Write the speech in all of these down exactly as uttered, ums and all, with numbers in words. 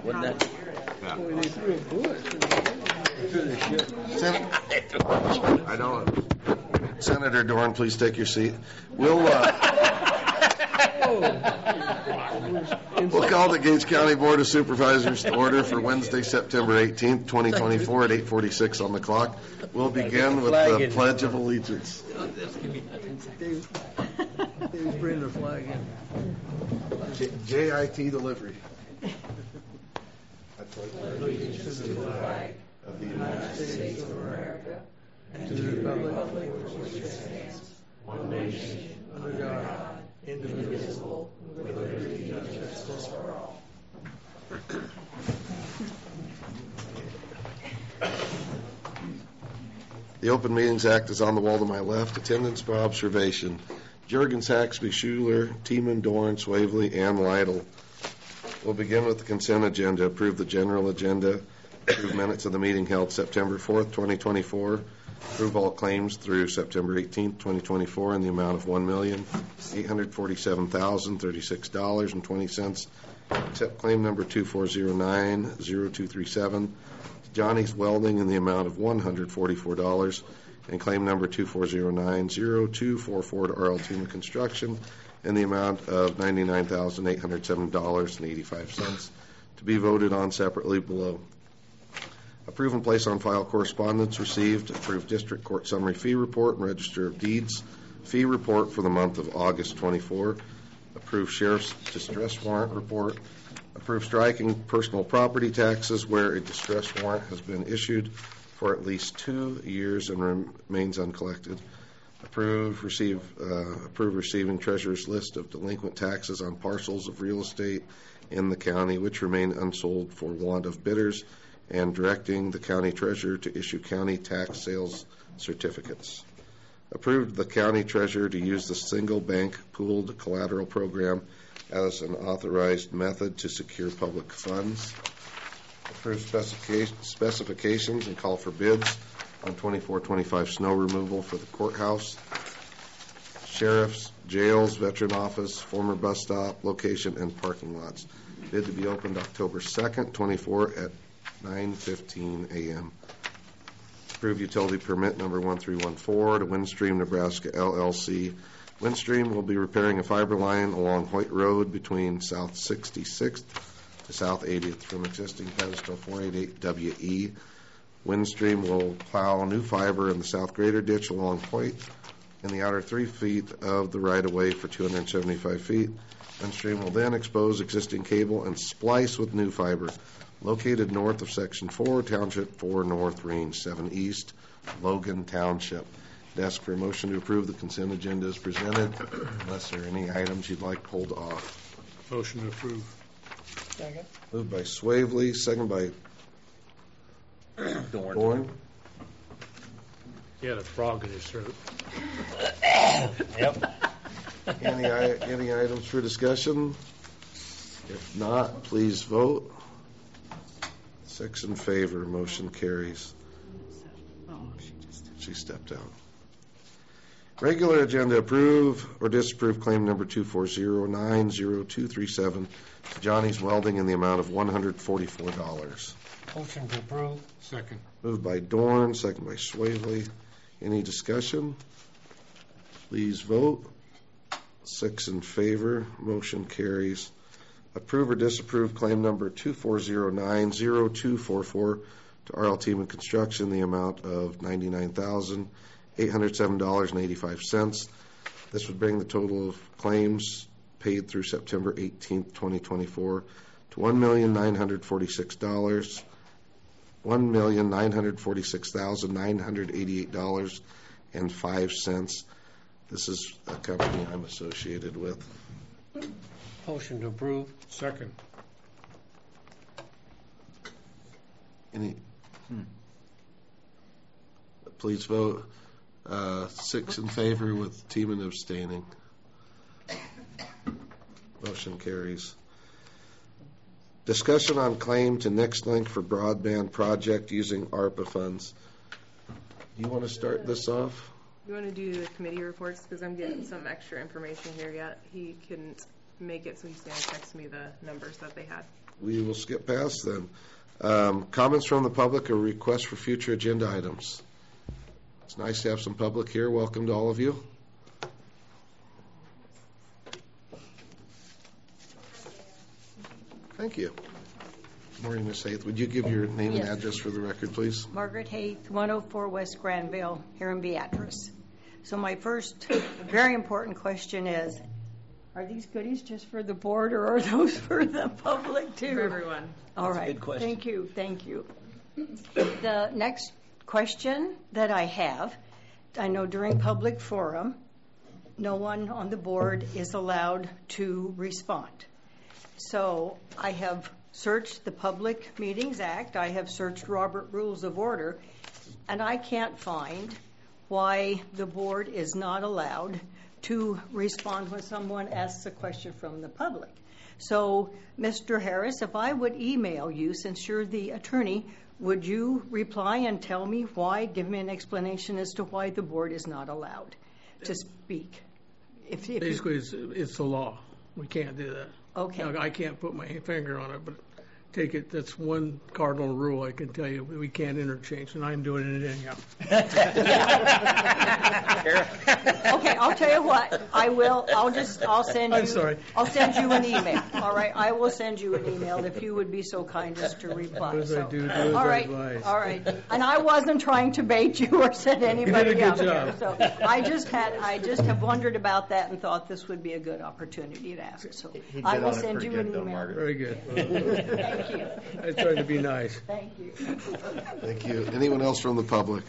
wouldn't that? Yeah. Well, they threw a bullet through the ship. Sen- I don't. Senator Dorn, please take your seat. We'll uh, we'll call the Gates County Board of Supervisors to order for Wednesday, September eighteenth, twenty twenty-four at eight forty-six on the clock. We'll begin with the Pledge of Allegiance. Dave, Dave's bringing the flag in. J- J I T delivery. Allegiance to the flag of the United States of America and to the republic for which it stands, one nation, under God, indivisible, with liberty and justice for all. The Open Meetings Act is on the wall to my left. Attendance for observation. Jurgens, Haxby, Schuler, Tiemann, Dorn, Swavely, and Lytle. We'll begin with the consent agenda. Approve the general agenda. Approve minutes of the meeting held September fourth, twenty twenty-four. Approve all claims through September eighteenth, twenty twenty-four in the amount of one million eight hundred forty-seven thousand thirty-six dollars and twenty cents. Accept claim number two four zero nine zero two three seven to Johnny's Welding in the amount of one hundred forty-four dollars. And claim number two four zero nine zero two four four to R L Tuma Construction in the amount of ninety-nine thousand eight hundred seven dollars and eighty-five cents to be voted on separately below. Approve and place on file correspondence received. Approve District Court Summary Fee Report and Register of Deeds Fee Report for the month of August twenty-four. Approve Sheriff's Distress Warrant Report. Approve striking personal property taxes where a distress warrant has been issued for at least two years and remains uncollected. Approve receive uh, approve receiving Treasurer's list of delinquent taxes on parcels of real estate in the county which remain unsold for want of bidders, and directing the county treasurer to issue county tax sales certificates. Approved the county treasurer to use the single bank pooled collateral program as an authorized method to secure public funds. Approved specific- specifications and call for bids on twenty-four twenty-five snow removal for the courthouse, sheriff's, jails, veteran office, former bus stop, location, and parking lots. Bid to be opened October second, twenty-four at nine fifteen a.m. Approve utility permit number one three one four to Windstream Nebraska L L C. Windstream will be repairing a fiber line along Hoyt Road between South sixty-sixth to South eightieth from existing pedestal four eighty-eight W E. Windstream will plow new fiber in the south grader ditch along Hoyt in the outer three feet of the right-of-way for two hundred seventy-five feet. Windstream will then expose existing cable and splice with new fiber. Located north of Section four, Township four North, Range seven East, Logan Township. Ask for a motion to approve the consent agenda as presented, unless there are any items you'd like pulled off. Motion to approve. Second. Moved by Swavely, second by Dorn. Dorn. He had a frog in his throat. Yep. Any, any items for discussion? If not, please vote. Six in favor, motion carries. Oh, she just. She stepped out. Regular agenda, approve or disapprove claim number two four zero nine zero two three seven to Johnny's Welding in the amount of one hundred forty-four dollars. Motion to approve. Second. Moved by Dorn, second by Swavely. Any discussion? Please vote. Six in favor, motion carries. Approve or disapprove claim number two four zero nine zero two four four to R L Tuma Construction, the amount of ninety-nine thousand eight hundred seven dollars and eighty-five cents. This would bring the total of claims paid through September eighteenth, twenty twenty-four to one million nine hundred forty-six dollars, one million nine hundred forty-six thousand nine hundred eighty-eight dollars and five cents. This is a company I'm associated with. Motion to approve. Second. Any? Hmm. Please vote. Uh, six in favor with Tiemann abstaining. Motion carries. Discussion on claim to NextLink for broadband project using ARPA funds. Do you want to start this off? You want to do the committee reports because I'm getting some extra information here yet. He couldn't make it, so he's going to text me the numbers that they had. we will skip past them. Um, comments from the public or requests for future agenda items? It's nice to have some public here. Welcome to all of you. Thank you. Good morning, Miz Haith. Would you give your name and Yes. address for the record, please? Margaret Haith, one oh four West Granville, here in Beatrice. So my first very important question is, are these goodies just for the board or are those for the public too? For everyone. All right. good question. Thank you. Thank you. The next question that I have, I know during public forum, no one on the board is allowed to respond. So I have searched the Public Meetings Act, I have searched Robert Rules of Order, and I can't find why the board is not allowed to respond when someone asks a question from the public. So, Mister Harris, if I would email you, since you're the attorney, would you reply and tell me why, give me an explanation as to why the board is not allowed to speak? If, if you- Basically, it's, it's the law. We can't do that. Okay. Now, I can't put my finger on it, but take it, that's one cardinal rule I can tell you. We can't interchange, and I'm doing it anyhow. Okay, I'll tell you what, I will, I'll just, I'll send you. I'm sorry. I'll send you an email, all right? I will send you an email if you would be so kind as to reply. Do as I So, do, do as all I right, advise. all right. And I wasn't trying to bait you or send anybody good out there. job. So I just had, I just have wondered about that and thought this would be a good opportunity to ask. So He I did will on it send pretty you an good, though, email. Margaret. Very good. Thank you, I tried to be nice. thank you. Thank you. Anyone else from the public?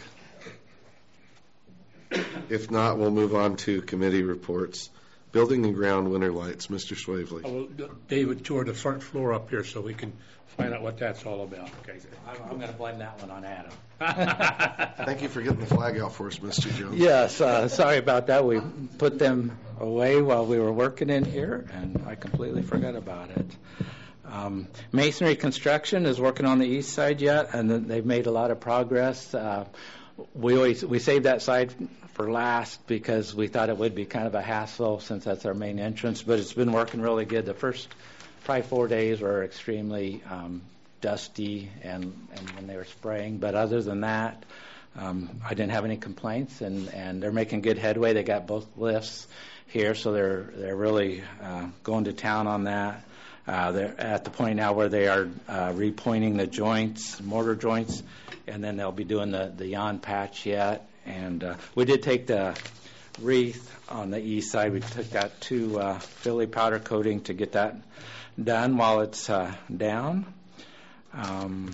If not, we'll move on to committee reports. Building and ground winter lights, Mister Swavely. I will- David toured the front floor up here so we can find out what that's all about. Okay. I'm, I'm going to blame that one on Adam. Thank you for getting the flag out for us, Mister Jones. Yes, uh, sorry about that. We put them away while we were working in here, and I completely forgot about it. Um, masonry construction is working on the east side yet, and then they've made a lot of progress. Uh, we always we saved that side for last because we thought it would be kind of a hassle since that's our main entrance, but it's been working really good. The first probably four days were extremely um, dusty and, and when they were spraying, but other than that, um, I didn't have any complaints, and, and they're making good headway. They got both lifts here, so they're they're really uh, going to town on that. Uh, they're at the point now where they are uh, repointing the joints, mortar joints, and then they'll be doing the, the yawn patch yet. And uh, we did take the wreath on the east side. We took that to uh, Philly powder coating to get that done while it's uh, down. Um,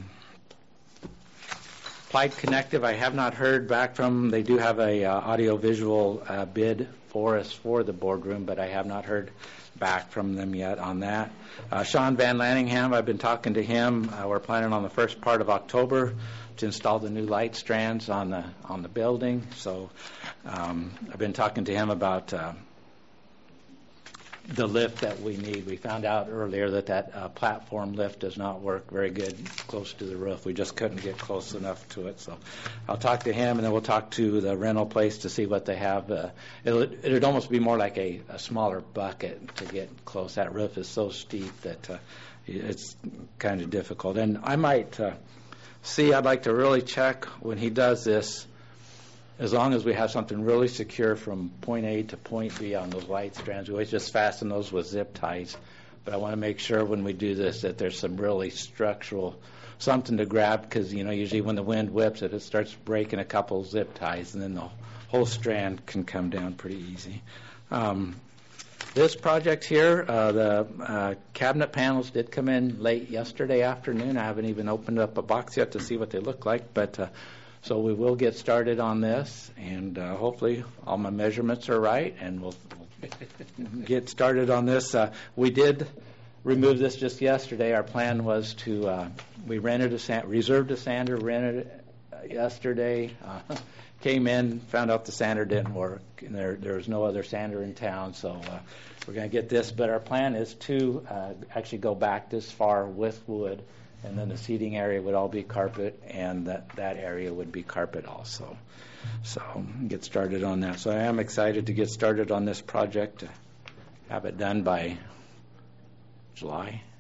Applied Connective, I have not heard back from. They do have a uh, audio-visual uh, bid for us for the boardroom, but I have not heard back from them yet on that. Uh, Sean Van Lanningham, I've been talking to him. Uh, we're planning on the first part of October to install the new light strands on the on the building. So um, I've been talking to him about uh, the lift that we need. We found out earlier that that uh, platform lift does not work very good close to the roof. We just couldn't get close enough to it. So I'll talk to him, and then we'll talk to the rental place to see what they have. Uh, it'll, it'd almost be more like a, a smaller bucket to get close. That roof is so steep that uh, it's kind of difficult. And I might uh, see, I'd like to really check when he does this, as long as we have something really secure from point A to point B on those light strands. We always just fasten those with zip ties. But I want to make sure when we do this that there's some really structural, something to grab, because, you know, usually when the wind whips it, it starts breaking a couple zip ties, and then the whole strand can come down pretty easy. Um, this project here, uh, the uh, cabinet panels did come in late yesterday afternoon. I haven't even opened up a box yet to see what they look like, but uh, so we will get started on this, and uh, hopefully all my measurements are right, and we'll, we'll get started on this. Uh, we did remove this just yesterday. Our plan was to, uh, we rented a, sand, reserved a sander, rented it uh, yesterday, uh, came in, found out the sander didn't work, and there, there was no other sander in town, so uh, we're going to get this. But our plan is to uh, actually go back this far with wood, and then the seating area would all be carpet, and that, that area would be carpet also. So get started on that. So I am excited to get started on this project, to have it done by July.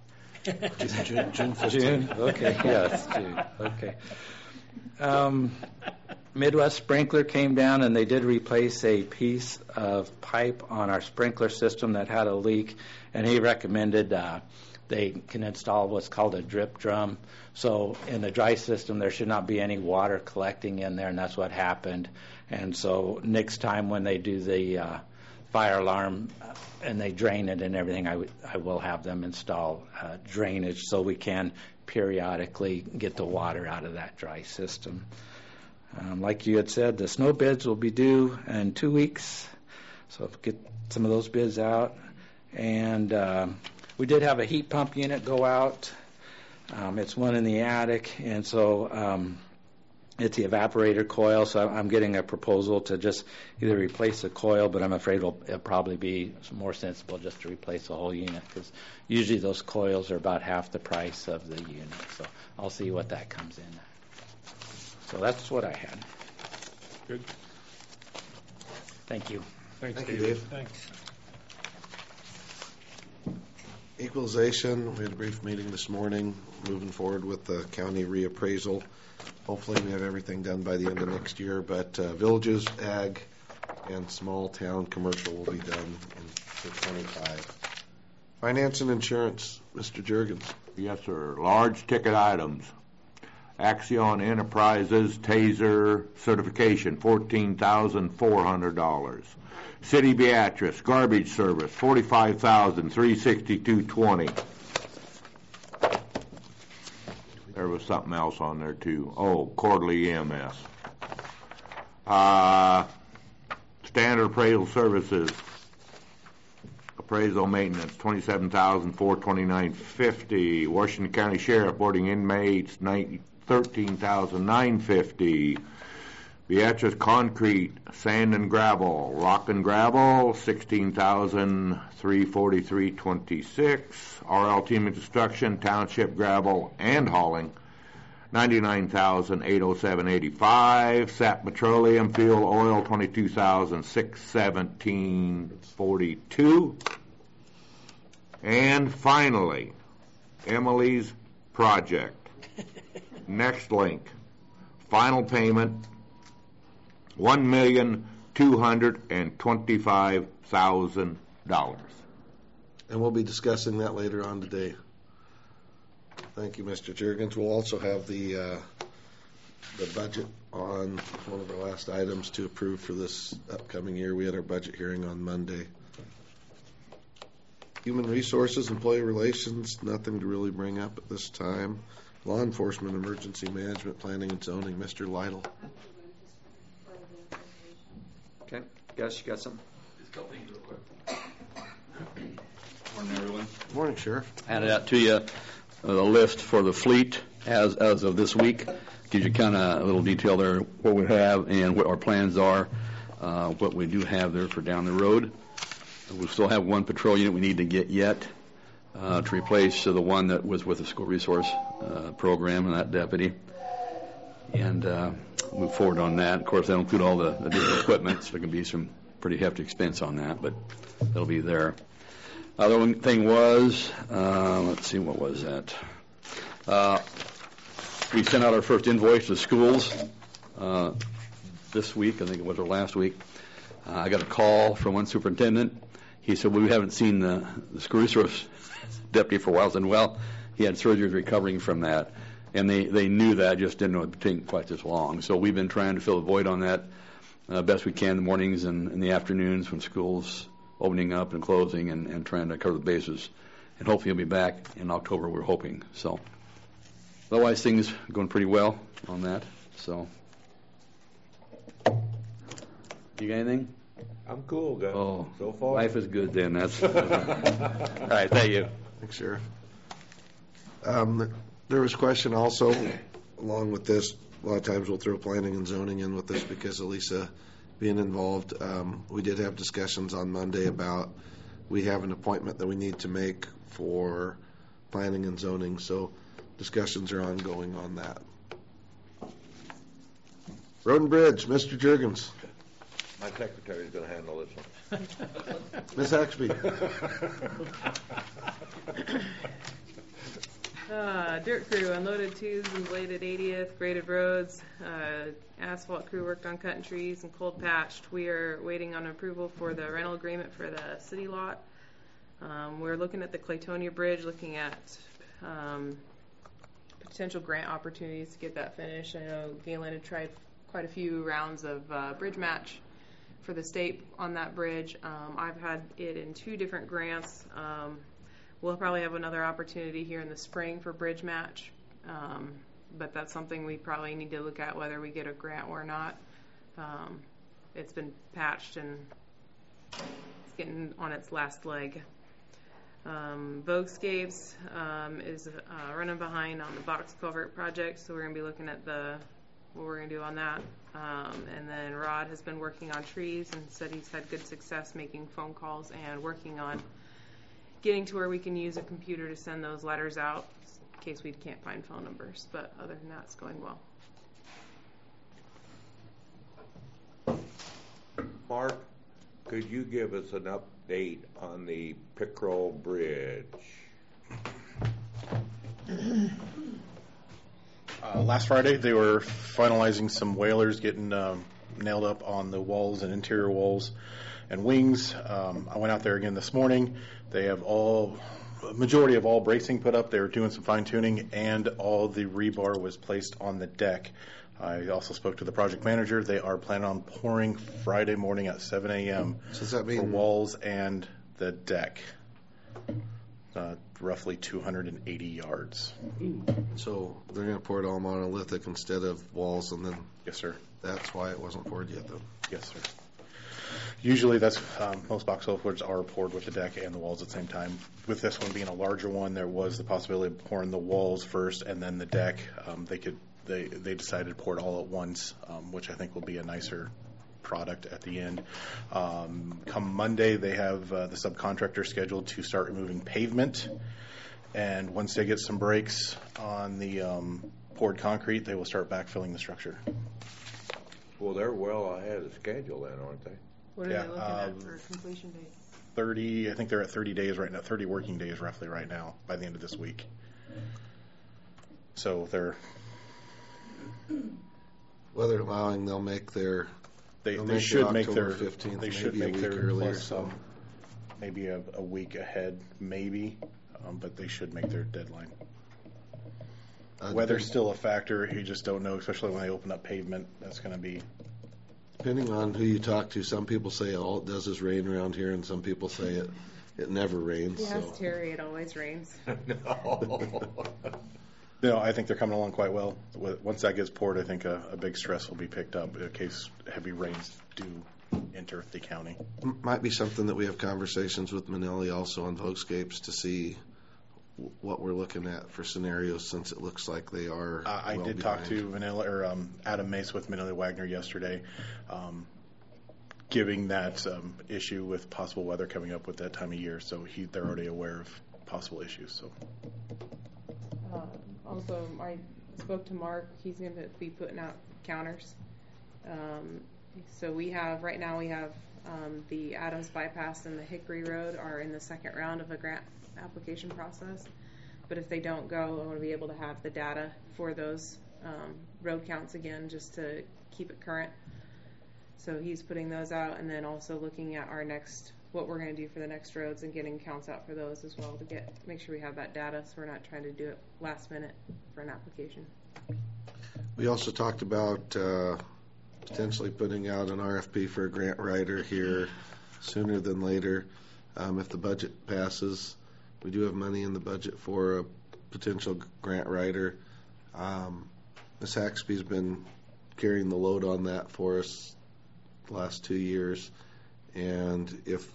June, June fifteenth. June, okay, yes, June, okay. Um, Midwest Sprinkler came down and they did replace a piece of pipe on our sprinkler system that had a leak, and he recommended uh, they can install what's called a drip drum. So in the dry system, there should not be any water collecting in there, and that's what happened. And so next time when they do the uh, fire alarm uh, and they drain it and everything, I, w- I will have them install uh, drainage so we can periodically get the water out of that dry system. Um, like you had said, the snow bids will be due in two weeks, so get some of those bids out. And um, we did have a heat pump unit go out. Um, it's one in the attic, and so um, it's the evaporator coil, so I'm getting a proposal to just either replace the coil, but I'm afraid it'll, it'll probably be more sensible just to replace the whole unit, because usually those coils are about half the price of the unit. So I'll see what that comes in. So that's what I had. Good. Thank you. Thanks, Thank you, David. Dave. Thanks. Equalization, we had a brief meeting this morning, moving forward with the county reappraisal. Hopefully we have everything done by the end of next year, but uh, villages, ag, and small town commercial will be done in for twenty-five. Finance and insurance, Mister Jurgens. Yes, sir. Large ticket items. Axion Enterprises Taser certification, fourteen thousand four hundred dollars. City Beatrice garbage service, forty-five thousand three hundred sixty-two dollars and twenty cents. There was something else on there too. Oh, quarterly E M S. Uh, standard appraisal services. Appraisal maintenance, twenty-seven thousand four hundred twenty-nine dollars and fifty cents. Washington County Sheriff boarding inmates, thirteen thousand nine hundred fifty dollars. Beatrice Concrete, sand and gravel, rock and gravel, sixteen thousand three hundred forty-three dollars and twenty-six cents. R L Team Construction, township gravel and hauling, ninety-nine thousand eight hundred seven dollars and eighty-five cents. S A P Petroleum, fuel oil, twenty-two thousand six hundred seventeen dollars and forty-two cents. And finally, Emily's project. Next link. Final payment, one million two hundred twenty-five thousand dollars. And we'll be discussing that later on today. Thank you, Mister Jurgens. We'll also have the uh, the budget on one of our last items to approve for this upcoming year. We had our budget hearing on Monday. Human Resources, Employee Relations, nothing to really bring up at this time. Law Enforcement, Emergency Management, Planning and Zoning, Mister Lytle. Okay, Gus, you got something? Just a couple things real quick. Morning, everyone. Good morning, Sheriff. Handed out to you uh, the list for the fleet as as of this week. Gives you kind of a little detail there what we have and what our plans are, uh, what we do have there for down the road. We still have one patrol unit we need to get yet uh, to replace uh, the one that was with the school resource uh, program and that deputy. And uh, move forward on that. Of course, that'll include all the additional equipment, so there can be some pretty hefty expense on that, but that'll be there. Other one thing was, uh, let's see, what was that? Uh, we sent out our first invoice to schools uh, this week. I think it was our last week. Uh, I got a call from one superintendent. He said, well, we haven't seen the, the school resource deputy for a while. I said, well, he had surgery recovering from that. And they, they knew that, just didn't know it would take quite this long. So we've been trying to fill the void on that uh, best we can in the mornings and in the afternoons when school's opening up and closing, and, and trying to cover the bases. And hopefully he'll be back in October, we're hoping. So otherwise, things are going pretty well on that. So you got anything? I'm cool, guys. Oh, so far. Life is good then. That's all right. Thank you. Thanks, Sheriff. Um, there was a question also, along with this, a lot of times we'll throw planning and zoning in with this because of Lisa being involved. Um, we did have discussions on Monday about we have an appointment that we need to make for planning and zoning, so discussions are ongoing on that. Road and Bridge, Mister Jurgens. My secretary's going to handle this one. Miz Haxby. Uh, dirt crew unloaded tubes and bladed eightieth, graded roads. Uh, asphalt crew worked on cutting trees and cold patched. We are waiting on approval for the rental agreement for the city lot. Um, we're looking at the Claytonia Bridge, looking at um, potential grant opportunities to get that finished. I know Galen had tried quite a few rounds of uh, bridge match for the state on that bridge. Um, I've had it in two different grants. Um, we'll probably have another opportunity here in the spring for bridge match, um, but that's something we probably need to look at whether we get a grant or not. Um, it's been patched and it's getting on its last leg. Um, Voguescapes um, is uh, running behind on the box culvert project, so we're going to be looking at the what we're going to do on that. Um, and then Rod has been working on trees and said he's had good success making phone calls and working on getting to where we can use a computer to send those letters out in case we can't find phone numbers. But other than that, it's going well. Mark, could you give us an update on the Pickerel Bridge? Uh, last Friday, they were finalizing some whalers, getting um, nailed up on the walls and interior walls and wings. Um, I went out there again this morning. They have all, a majority of all bracing put up. They were doing some fine tuning, and all the rebar was placed on the deck. I also spoke to the project manager. They are planning on pouring Friday morning at seven a.m. So does that mean for walls and the deck. Uh, roughly two hundred eighty yards. So they're going to pour it all monolithic instead of walls, and then Yes, sir. that's why it wasn't poured yet, though. Yes, sir. Usually, that's um, most box culverts are poured with the deck and the walls at the same time. With this one being a larger one, there was the possibility of pouring the walls first and then the deck. Um, they could they they decided to pour it all at once, um, which I think will be a nicer product at the end. Um, come Monday, they have uh, the subcontractor scheduled to start removing pavement, and once they get some breaks on the um, poured concrete, they will start backfilling the structure. Well, they're well ahead of schedule then, aren't they? What are Yeah, they looking uh, at for completion date? thirty, I think they're at thirty days right now, thirty working days roughly right now by the end of this week. So they're Weather allowing, they'll make their they, They'll they make it should make October their fifteenth, they should maybe a make week their earlier, plus, so. um, maybe a, a week ahead maybe, um, but they should make their deadline. Uh, Weather's depend- still a factor. You just don't know, especially when they open up pavement. That's going to be. Depending on who you talk to, some people say all it does is rain around here, and some people say it it never rains. Yes, So Terry, it always rains. No, I think they're coming along quite well. With- Once that gets poured, I think a, a big stress will be picked up in case heavy rains do enter the county. M- might be something that we have conversations with Manelli also on Voguescapes to see w- what we're looking at for scenarios, since it looks like they are. Uh, I well did talk behind. to Vanilla or um, Adam Mace with Manila Wagner yesterday, um, giving that um, issue with possible weather coming up with that time of year. So he, they're already aware of possible issues. So Uh, also, I spoke to Mark. He's going to be putting out counters. Um, so we have, right now we have um, the Adams Bypass and the Hickory Road are in the second round of a grant application process. But if they don't go, I want to be able to have the data for those um, road counts again, just to keep it current. So he's putting those out, and then also looking at our next, what we're going to do for the next roads and getting counts out for those as well to get make sure we have that data, so we're not trying to do it last minute for an application. We also talked about uh, potentially putting out an R F P for a grant writer here sooner than later. Um, if the budget passes, we do have money in the budget for a potential grant writer. Um, Miz Haxby's been carrying the load on that for us the last two years, and if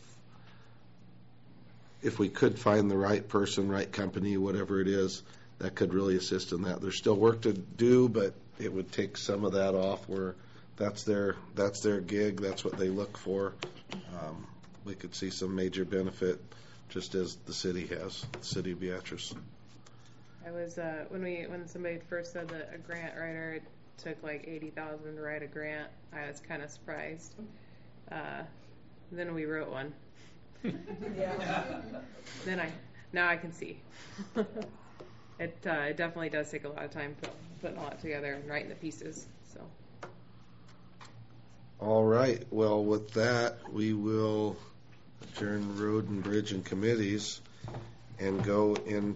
if we could find the right person, right company, whatever it is, that could really assist in that. There's still work to do, but it would take some of that off where that's their that's their gig, that's what they look for. Um, we could see some major benefit, just as the city has, the city of Beatrice. I was uh, when we when somebody first said that a grant writer it took like eighty thousand to write a grant. I was kind of surprised. Uh, then we wrote one. Yeah. Then I now I can see. it, uh, it definitely does take a lot of time put, putting all that together and writing the pieces. So. All right. Well, with that, we will adjourn road and bridge and committees and go in.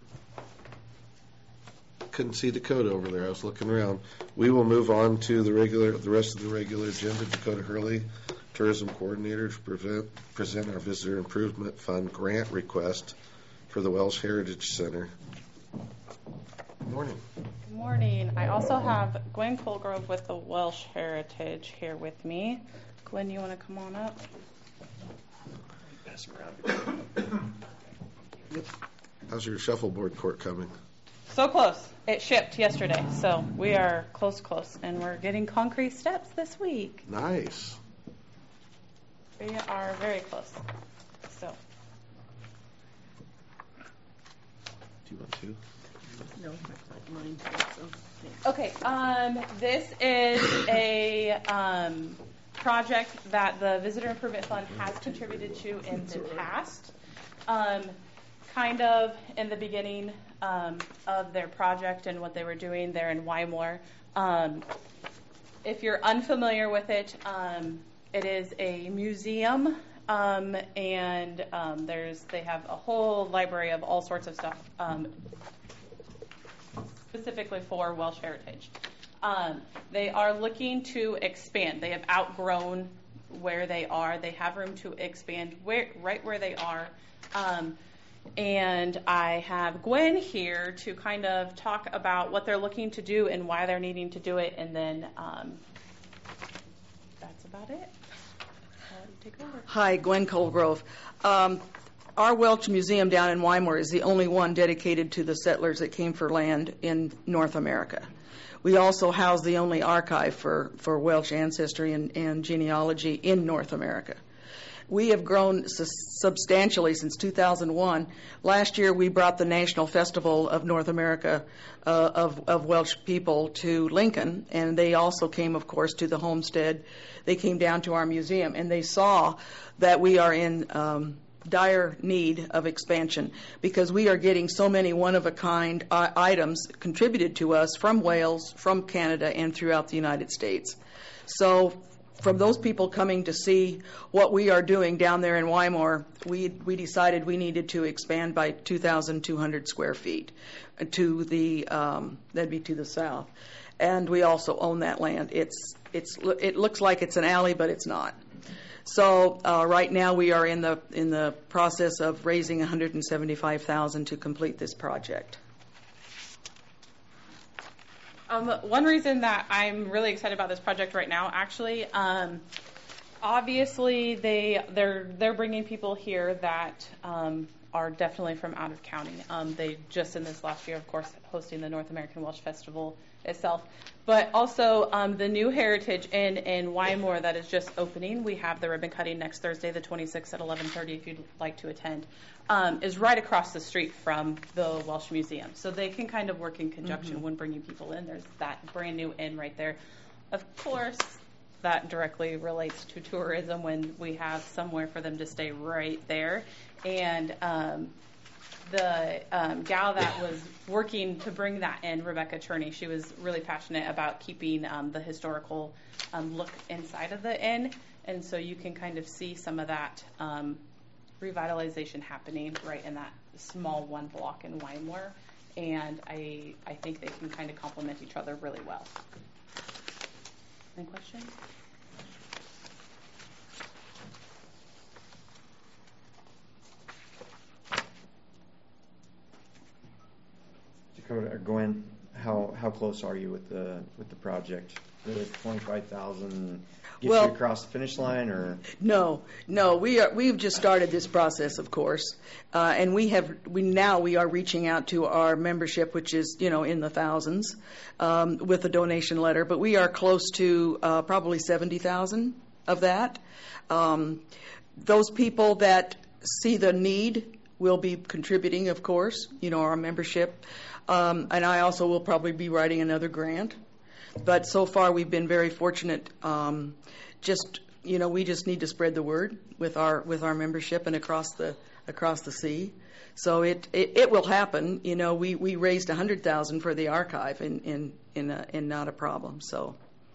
Couldn't see Dakota over there. I was looking around. We will move on to the regular, the rest of the regular agenda. Dakota Hurley, Tourism Coordinator, to prevent, present our Visitor Improvement Fund grant request for the Welsh Heritage Center. Good morning. Good morning. I also have Gwen Colgrove with the Welsh Heritage here with me. Gwen, you want to come on up? Pass them around. How's your shuffleboard court coming? So close. It shipped yesterday, so we are close, close, and we're getting concrete steps this week. Nice. We are very close. So. Do you want to? No, mine. So, okay. Um, this is a um, project that the Visitor Improvement Fund has contributed to in the past. Um, kind of in the beginning um, of their project and what they were doing there in Wymore. Um, if you're unfamiliar with it, um, it is a museum, um, and um, there's they have a whole library of all sorts of stuff, um, specifically for Welsh Heritage. Um, they are looking to expand. They have outgrown where they are. They have room to expand where, right where they are. Um, and I have Gwen here to kind of talk about what they're looking to do and why they're needing to do it, and then um, that's about it. I'll let you take over. Hi, Gwen Colgrove. Um, our Welsh Museum down in Wymore is the only one dedicated to the settlers that came for land in North America. We also house the only archive for, for Welsh ancestry and, and genealogy in North America. We have grown su- substantially since two thousand one. Last year, we brought the National Festival of North America uh, of, of Welsh people to Lincoln, and they also came, of course, to the homestead. They came down to our museum, and they saw that we are in um, dire need of expansion because we are getting so many one-of-a-kind uh, items contributed to us from Wales, from Canada, and throughout the United States. So from those people coming to see what we are doing down there in Wymore, we we decided we needed to expand by two thousand two hundred square feet to the um, that'd be to the south, and we also own that land. It's it's it looks like it's an alley, but it's not. So uh, right now we are in the in the process of raising one hundred seventy-five thousand dollars to complete this project. Um, one reason that I'm really excited about this project right now, actually, um, obviously they they're they're bringing people here that um, are definitely from out of county. Um, they just in this last year, of course, hosting the North American Welsh Festival itself, but also um, the new Heritage Inn in Wymore that is just opening. We have the ribbon cutting next Thursday, the twenty-sixth at eleven thirty. If you'd like to attend, um, is right across the street from the Welsh Museum, so they can kind of work in conjunction mm-hmm. when bringing people in. There's that brand new inn right there. Of course, that directly relates to tourism when we have somewhere for them to stay right there, and um, the um, gal that was working to bring that in, Rebecca Cherney, she was really passionate about keeping um, the historical um, look inside of the inn, and so you can kind of see some of that um, revitalization happening right in that small one block in Wymore, and I I think they can kind of complement each other really well. Any questions? Dakota or Gwen, how how close are you with the with the project? The twenty-five thousand get well, you across the finish line, or no, no, we are we've just started this process, of course, uh, and we have we now we are reaching out to our membership, which is you know in the thousands, um, with a donation letter, but we are close to uh, probably seventy thousand of that. Um, those people that see the need will be contributing, of course, you know, our membership. Um, and I also will probably be writing another grant. But so far we've been very fortunate. Um, just, you know, we just need to spread the word with our with our membership and across the across the sea. So it, it, it will happen. You know, we, we raised one hundred thousand dollars for the archive in, in, in, a, in not a problem. So.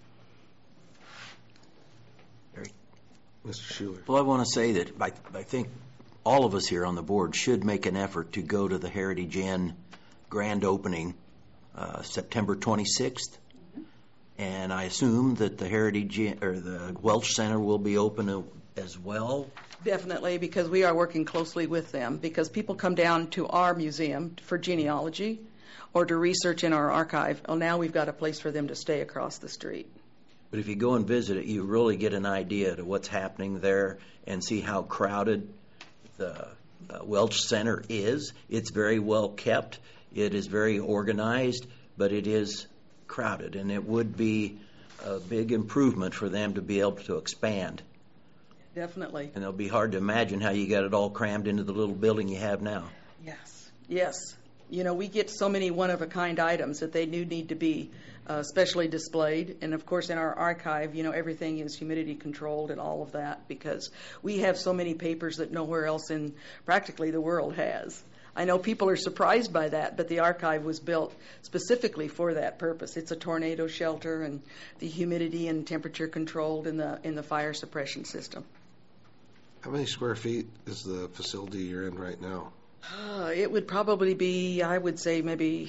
Mister Schuler. Well, I want to say that I, I think all of us here on the board should make an effort to go to the Heritage Inn grand opening uh, September twenty-sixth. Mm-hmm. And I assume that the Heritage Inn, or the Welch Center will be open as well. Definitely, because we are working closely with them, because people come down to our museum for genealogy or to research in our archive. Well, now we've got a place for them to stay across the street. But if you go and visit it, you really get an idea to what's happening there and see how crowded the uh, Welch Center is. It's very well kept. It is very organized, but it is crowded, and it would be a big improvement for them to be able to expand. Definitely. And it'll be hard to imagine how you got it all crammed into the little building you have now. Yes. Yes. You know, we get so many one-of-a-kind items that they do need to be uh, specially displayed. And, of course, in our archive, you know, everything is humidity controlled and all of that, because we have so many papers that nowhere else in practically the world has. I know people are surprised by that, but the archive was built specifically for that purpose. It's a tornado shelter, and the humidity and temperature controlled in the in the fire suppression system. How many square feet is the facility you're in right now? Uh, it would probably be, I would say, maybe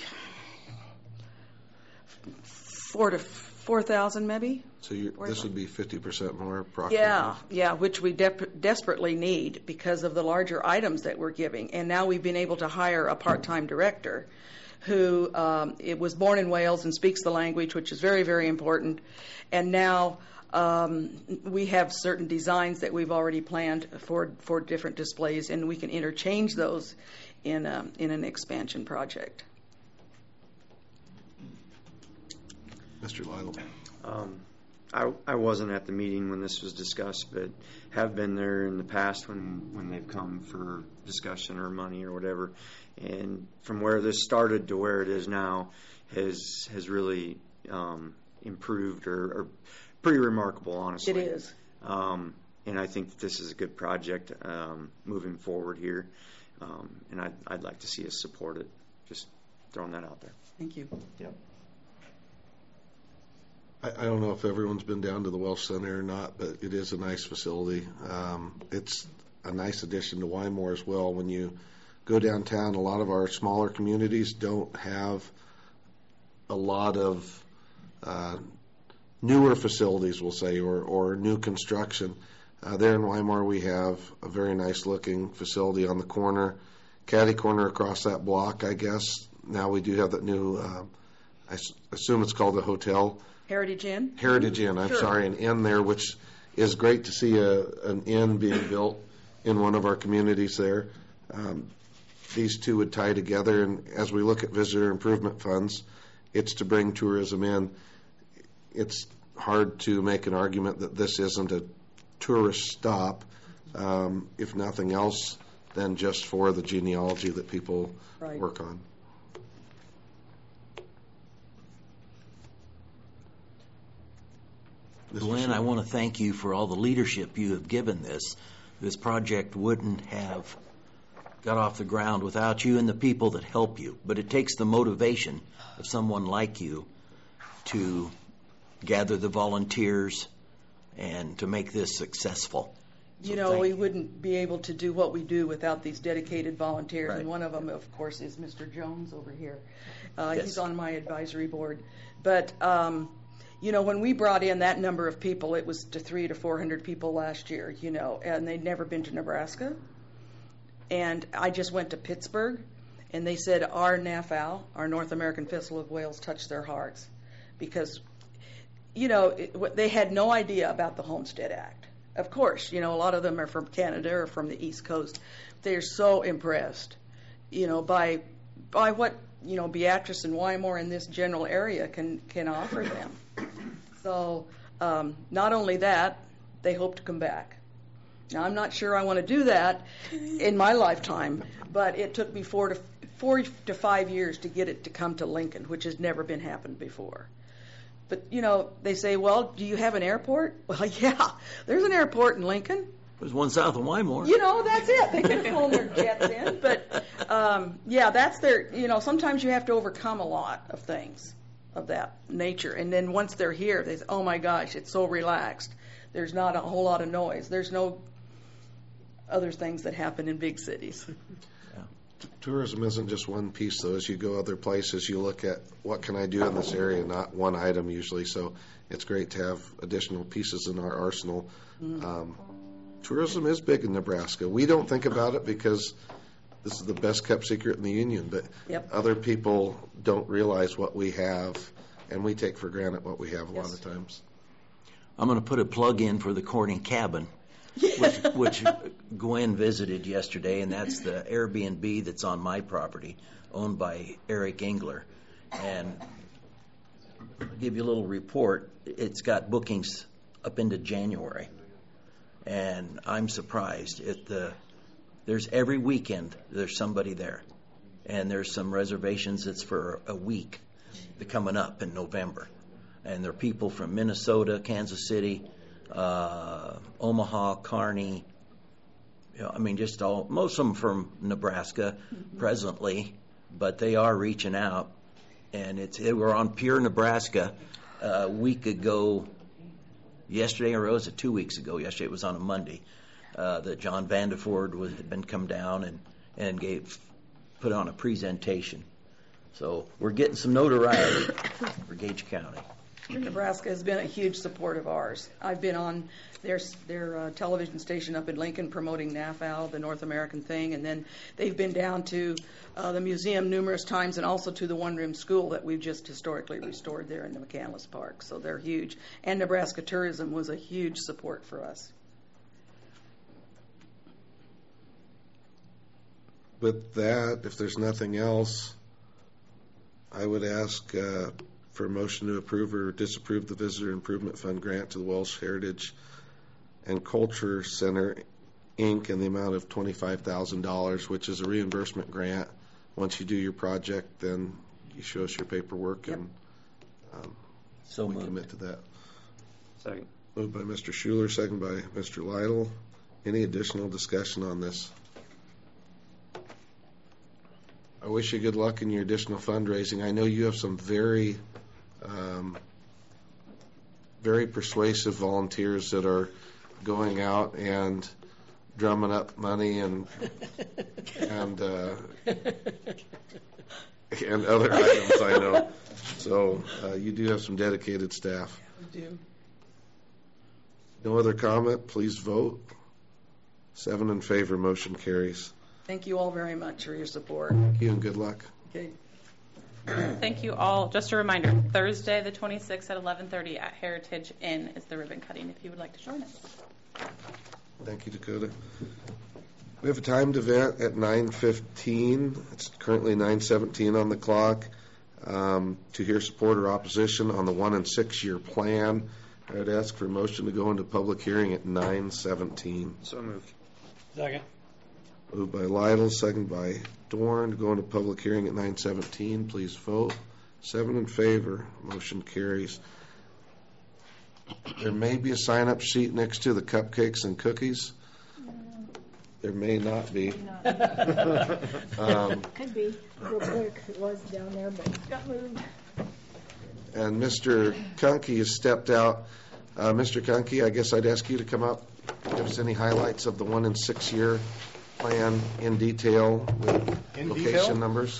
four to four thousand, maybe. So you're, this would be fifty percent more, approximately. Yeah, yeah, which we de- desperately need because of the larger items that we're giving. And now we've been able to hire a part-time director who um, it was born in Wales and speaks the language, which is very, very important. And now um, we have certain designs that we've already planned for for different displays, and we can interchange those in a, in an expansion project. Mister Lytle. Um, I, I wasn't at the meeting when this was discussed, but have been there in the past when, when they've come for discussion or money or whatever. And from where this started to where it is now has has really um, improved or, or pretty remarkable, honestly. It is. Um, and I think that this is a good project um, moving forward here. Um, and I'd, I'd like to see us support it. Just throwing that out there. Thank you. Yep. I, I don't know if everyone's been down to the Welch Center or not, but it is a nice facility. Um, it's a nice addition to Wymore as well. When you go downtown, a lot of our smaller communities don't have a lot of uh, newer facilities, we'll say, or, or new construction. Uh, there in Wymore, we have a very nice-looking facility on the corner, catty corner across that block, I guess. Now we do have that new, uh, I s- assume it's called the hotel. Heritage Inn? Heritage Inn, I'm Sure. sorry, an inn there, which is great to see a, an inn being built in one of our communities there. Um, these two would tie together, and as we look at visitor improvement funds, it's to bring tourism in. It's hard to make an argument that this isn't a tourist stop, um, if nothing else, than just for the genealogy that people Right. work on. Glenn, I want to thank you for all the leadership you have given this. This project wouldn't have got off the ground without you and the people that help you. But it takes the motivation of someone like you to gather the volunteers and to make this successful. So You know, thank we you. wouldn't be able to do what we do without these dedicated volunteers. Right. And one of them, of course, is Mister Jones over here. Uh, Yes. He's on my advisory board. But, um, you know, when we brought in that number of people, it was to three to four hundred people last year, you know, and they'd never been to Nebraska. And I just went to Pittsburgh, and they said our N A F A L, our North American Festival of Wales, touched their hearts. Because, you know, it, they had no idea about the Homestead Act. Of course, you know, a lot of them are from Canada or from the East Coast. They're so impressed, you know, by by what, you know, Beatrice and Wymore in this general area can, can offer them. So um, not only that, they hope to come back. Now, I'm not sure I want to do that in my lifetime, but it took me four to four to five years to get it to come to Lincoln, which has never been happened before. But, you know, they say, well, do you have an airport? Well, yeah, there's an airport in Lincoln. There's one south of Wymore. You know, that's it. They can pull their jets in. But, um, yeah, that's their, you know, sometimes you have to overcome a lot of things of that nature. And then once they're here, they say, oh, my gosh, it's so relaxed. There's not a whole lot of noise. There's no other things that happen in big cities. Tourism isn't just one piece, though. As you go other places, you look at what can I do in this area, not one item usually. So it's great to have additional pieces in our arsenal. Mm-hmm. Um, tourism is big in Nebraska. We don't think about it because this is the best kept secret in the union, but yep. other people don't realize what we have, and we take for granted what we have a yes. lot of times. I'm going to put a plug in for the Corning Cabin. which, which Gwen visited yesterday, and that's the Airbnb that's on my property, owned by Eric Engler. And I'll give you a little report. It's got bookings up into January, and I'm surprised. It, the, there's every weekend there's somebody there, and there's some reservations that's for a week coming up in November. And there are people from Minnesota, Kansas City, Uh, Omaha, Kearney, you know, I mean, just all, most of them from Nebraska mm-hmm. presently, but they are reaching out. And it's, they were on Pure Nebraska uh, a week ago, yesterday, or was it two weeks ago? Yesterday, it was on a Monday, uh, that John Vandeford was, had been come down and, and gave, put on a presentation. So we're getting some notoriety for Gage County. Nebraska has been a huge support of ours. I've been on their their uh, television station up in Lincoln promoting N A F L, the North American thing, and then they've been down to uh, the museum numerous times and also to the one-room school that we've just historically restored there in the McCandless Park. So they're huge. And Nebraska Tourism was a huge support for us. With that, if there's nothing else, I would ask uh, for a motion to approve or disapprove the Visitor Improvement Fund grant to the Welsh Heritage and Culture Center, Incorporated in the amount of twenty-five thousand dollars, which is a reimbursement grant. Once you do your project, then you show us your paperwork, yep. and um, so we moved. commit to that. Second. Moved by Mister Schuler, second by Mister Lytle. Any additional discussion on this? I wish you good luck in your additional fundraising. I know you have some very Um, very persuasive volunteers that are going out and drumming up money and and uh, and other items, I know. So uh, you do have some dedicated staff. We do. No other comment? Please vote. Seven in favor. Motion carries. Thank you all very much for your support. Thank you and good luck. Okay. Thank you all. Just a reminder, Thursday the twenty-sixth at eleven thirty at Heritage Inn is the ribbon cutting if you would like to join us. Thank you, Dakota. We have a timed event at nine fifteen. It's currently nine seventeen on the clock. Um, to hear support or opposition on the one and six year plan, I would ask for a motion to go into public hearing at nine seventeen. So moved. Second. Moved by Lytle, second by Dorn to go into public hearing at nine seventeen. Please vote. Seven in favor. Motion carries. There may be a sign-up sheet next to the cupcakes and cookies. There may not be. um, Could be. Real quick, it was down there, but it got moved. And Mister Kunke has stepped out. Uh, Mister Kunke, I guess I'd ask you to come up, give us any highlights of the one and six year plan in detail with in location detail? numbers.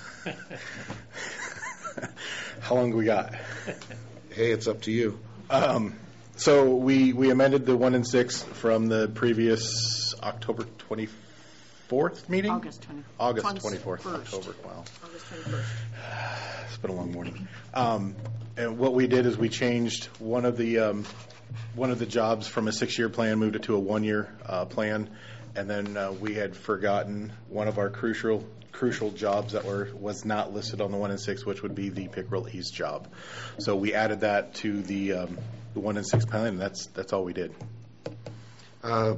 How long do we got? Hey, it's up to you. Um, so we, we amended the one and six from the previous October twenty-fourth meeting? August twenty-fourth. August twenty-fourth. October, wow. August twenty-first. It's been a long morning. Um, and what we did is we changed one of the um, one of the jobs from a six-year plan, moved it to a one-year uh, plan, and then uh, we had forgotten one of our crucial crucial jobs that were was not listed on the one and six, which would be the Pickerel East job. So we added that to the um, the one and six plan, and that's that's all we did. Uh,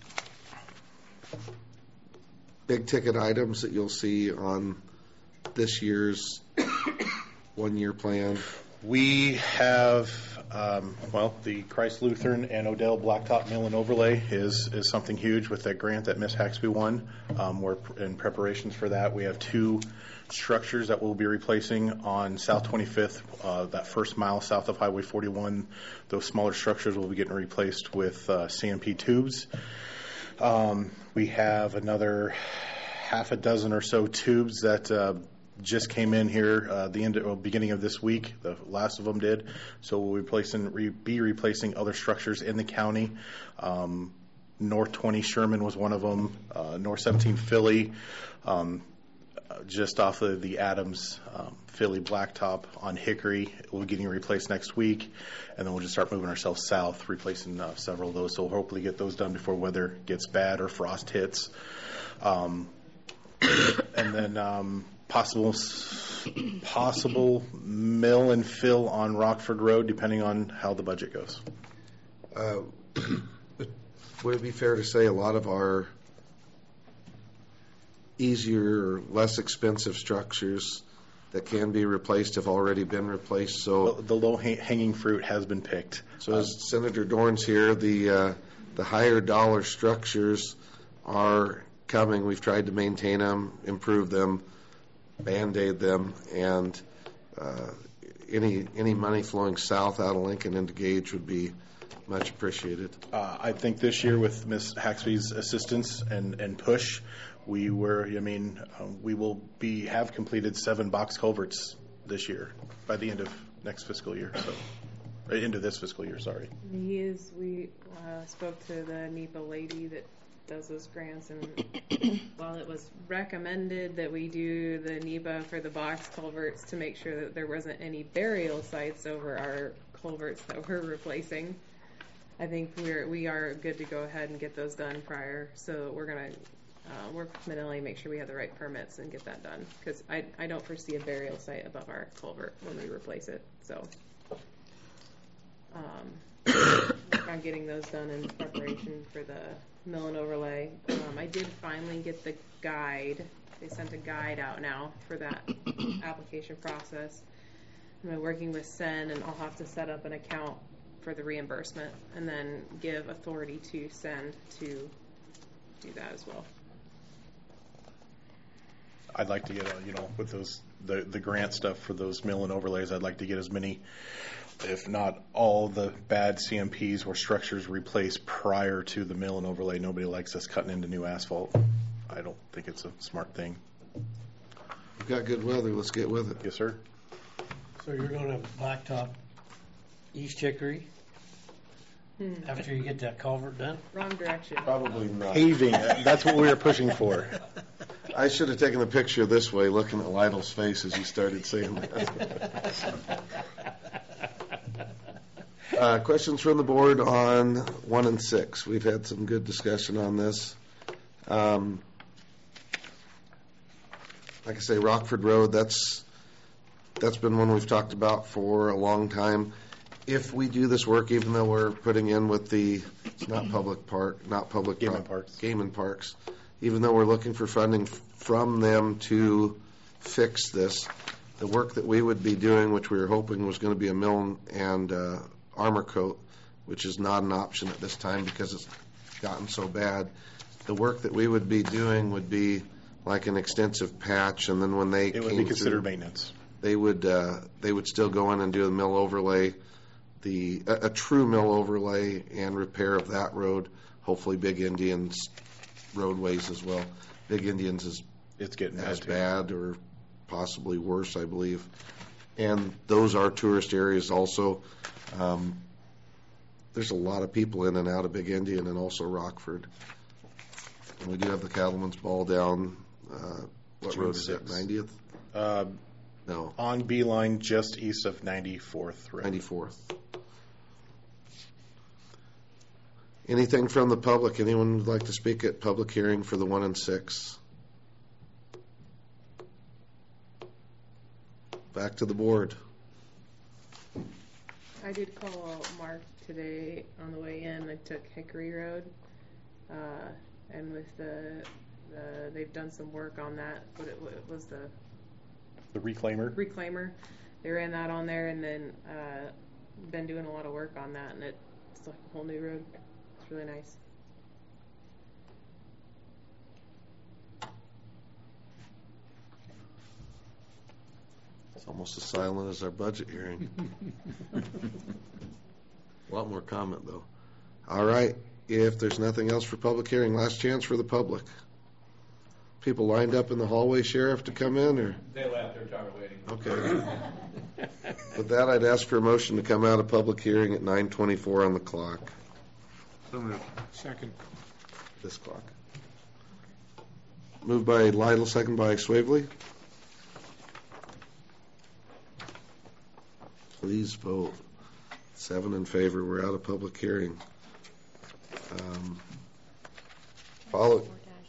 big ticket items that you'll see on this year's one-year plan. We have, um, well, the Christ Lutheran and Odell Blacktop Mill and Overlay is, is something huge with that grant that Miss Haxby won. Um, we're in preparations for that. We have two structures that we'll be replacing on South twenty-fifth, uh, that first mile south of Highway forty-one. Those smaller structures will be getting replaced with uh, C M P tubes. Um, we have another half a dozen or so tubes that uh, just came in here uh, the end, well, beginning of this week. The last of them did. So we'll replacing, re, be replacing other structures in the county. Um, North twenty Sherman was one of them. Uh, North seventeen Philly, um, uh, just off of the Adams um, Philly Blacktop on Hickory. We'll be getting replaced next week, and then we'll just start moving ourselves south, replacing uh, several of those. So we'll hopefully get those done before weather gets bad or frost hits. Um, and then um, possible possible mill and fill on Rockford Road, depending on how the budget goes. Uh, would it be fair to say a lot of our easier or less expensive structures that can be replaced have already been replaced? So the, the low hanging fruit has been picked. So as Senator Dorn's here, the uh, the higher dollar structures are coming. We've tried to maintain them, improve them, band-aid them, and uh, any any money flowing south out of Lincoln into Gage would be much appreciated. Uh, I think this year with Miz Haxby's assistance and, and push, we were, I mean, uh, we will be have completed seven box culverts this year by the end of next fiscal year. So, uh, into this fiscal year, sorry. He is, we uh, spoke to the NEPA lady that does those grants, and while it was recommended that we do the NEPA for the box culverts to make sure that there wasn't any burial sites over our culverts that we're replacing, I think we're we are good to go ahead and get those done prior. So we're gonna uh, work with Manili, make sure we have the right permits and get that done, because I I don't foresee a burial site above our culvert when we replace it. So um, work on getting those done in preparation for the mill and overlay. Um, I did finally get the guide. They sent a guide out now for that application process. I'm working with Sen, and I'll have to set up an account for the reimbursement and then give authority to Sen to do that as well. I'd like to get, a, you know, with those the the grant stuff for those mill and overlays, I'd like to get as many, if not all, the bad C M Ps or structures replaced prior to the mill and overlay. Nobody likes us cutting into new asphalt. I don't think it's a smart thing. We've got good weather. Let's get with it. Yes, sir. So you're going to blacktop East Hickory Hmm. after you get that culvert done? Wrong direction. Probably not. Paving. That's what we were pushing for. I should have taken the picture this way, looking at Lytle's face as he started saying that. Uh, questions from the board on one and six? We've had some good discussion on this. Um, like I say, Rockford Road, that's that's been one we've talked about for a long time. If we do this work, even though we're putting in with the, it's not public park, not public Game pro- and Parks. Game and Parks, even though we're looking for funding f- from them to fix this, the work that we would be doing, which we were hoping was going to be a mill and uh, armor coat, which is not an option at this time because it's gotten so bad. The work that we would be doing would be like an extensive patch, and then when they It would came be considered through, maintenance. they would uh, they would still go in and do the mill overlay, the a, a true mill overlay and repair of that road. Hopefully, Big Indian's roadways as well. Big Indian's is It's getting as bad, too. bad or possibly worse, I believe. And those are tourist areas also. Um, there's a lot of people in and out of Big Indian and also Rockford. And we do have the Cattleman's Ball down. Uh, what June road is that? sixth. ninetieth? Uh, No, on Beeline, just east of ninety-fourth Road. ninety-fourth. Anything from the public? Anyone would like to speak at public hearing for the one and six? Back to the board. I did call Mark today on the way in. I took Hickory Road, uh, and with the, the they've done some work on that. What it, what it was the The reclaimer. reclaimer. they ran that on there, and then uh, been doing a lot of work on that, and it's like a whole new road. It's really nice. It's almost as silent as our budget hearing. A lot more comment, though. All right. If there's nothing else for public hearing, last chance for the public. People lined up in the hallway, Sheriff, to come in, or? They left. They're tired of waiting. Okay. With that, I'd ask for a motion to come out of public hearing at nine twenty-four on the clock. So moved. Second. This clock. Moved by Lytle, second by Swavely. Please vote. Seven in favor. We're out of public hearing. Um, follow,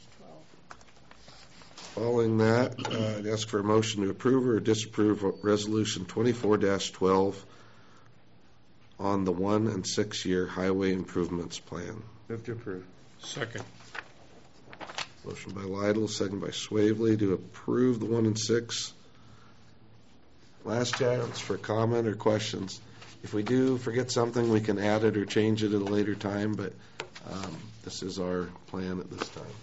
following that, uh, I'd ask for a motion to approve or disapprove Resolution twenty-four dash twelve on the one and six year highway improvements plan. Move to approve. Second. Motion by Lytle, second by Swavely to approve the one and six. Last chance for comment or questions. If we do forget something, we can add it or change it at a later time, but um, this is our plan at this time.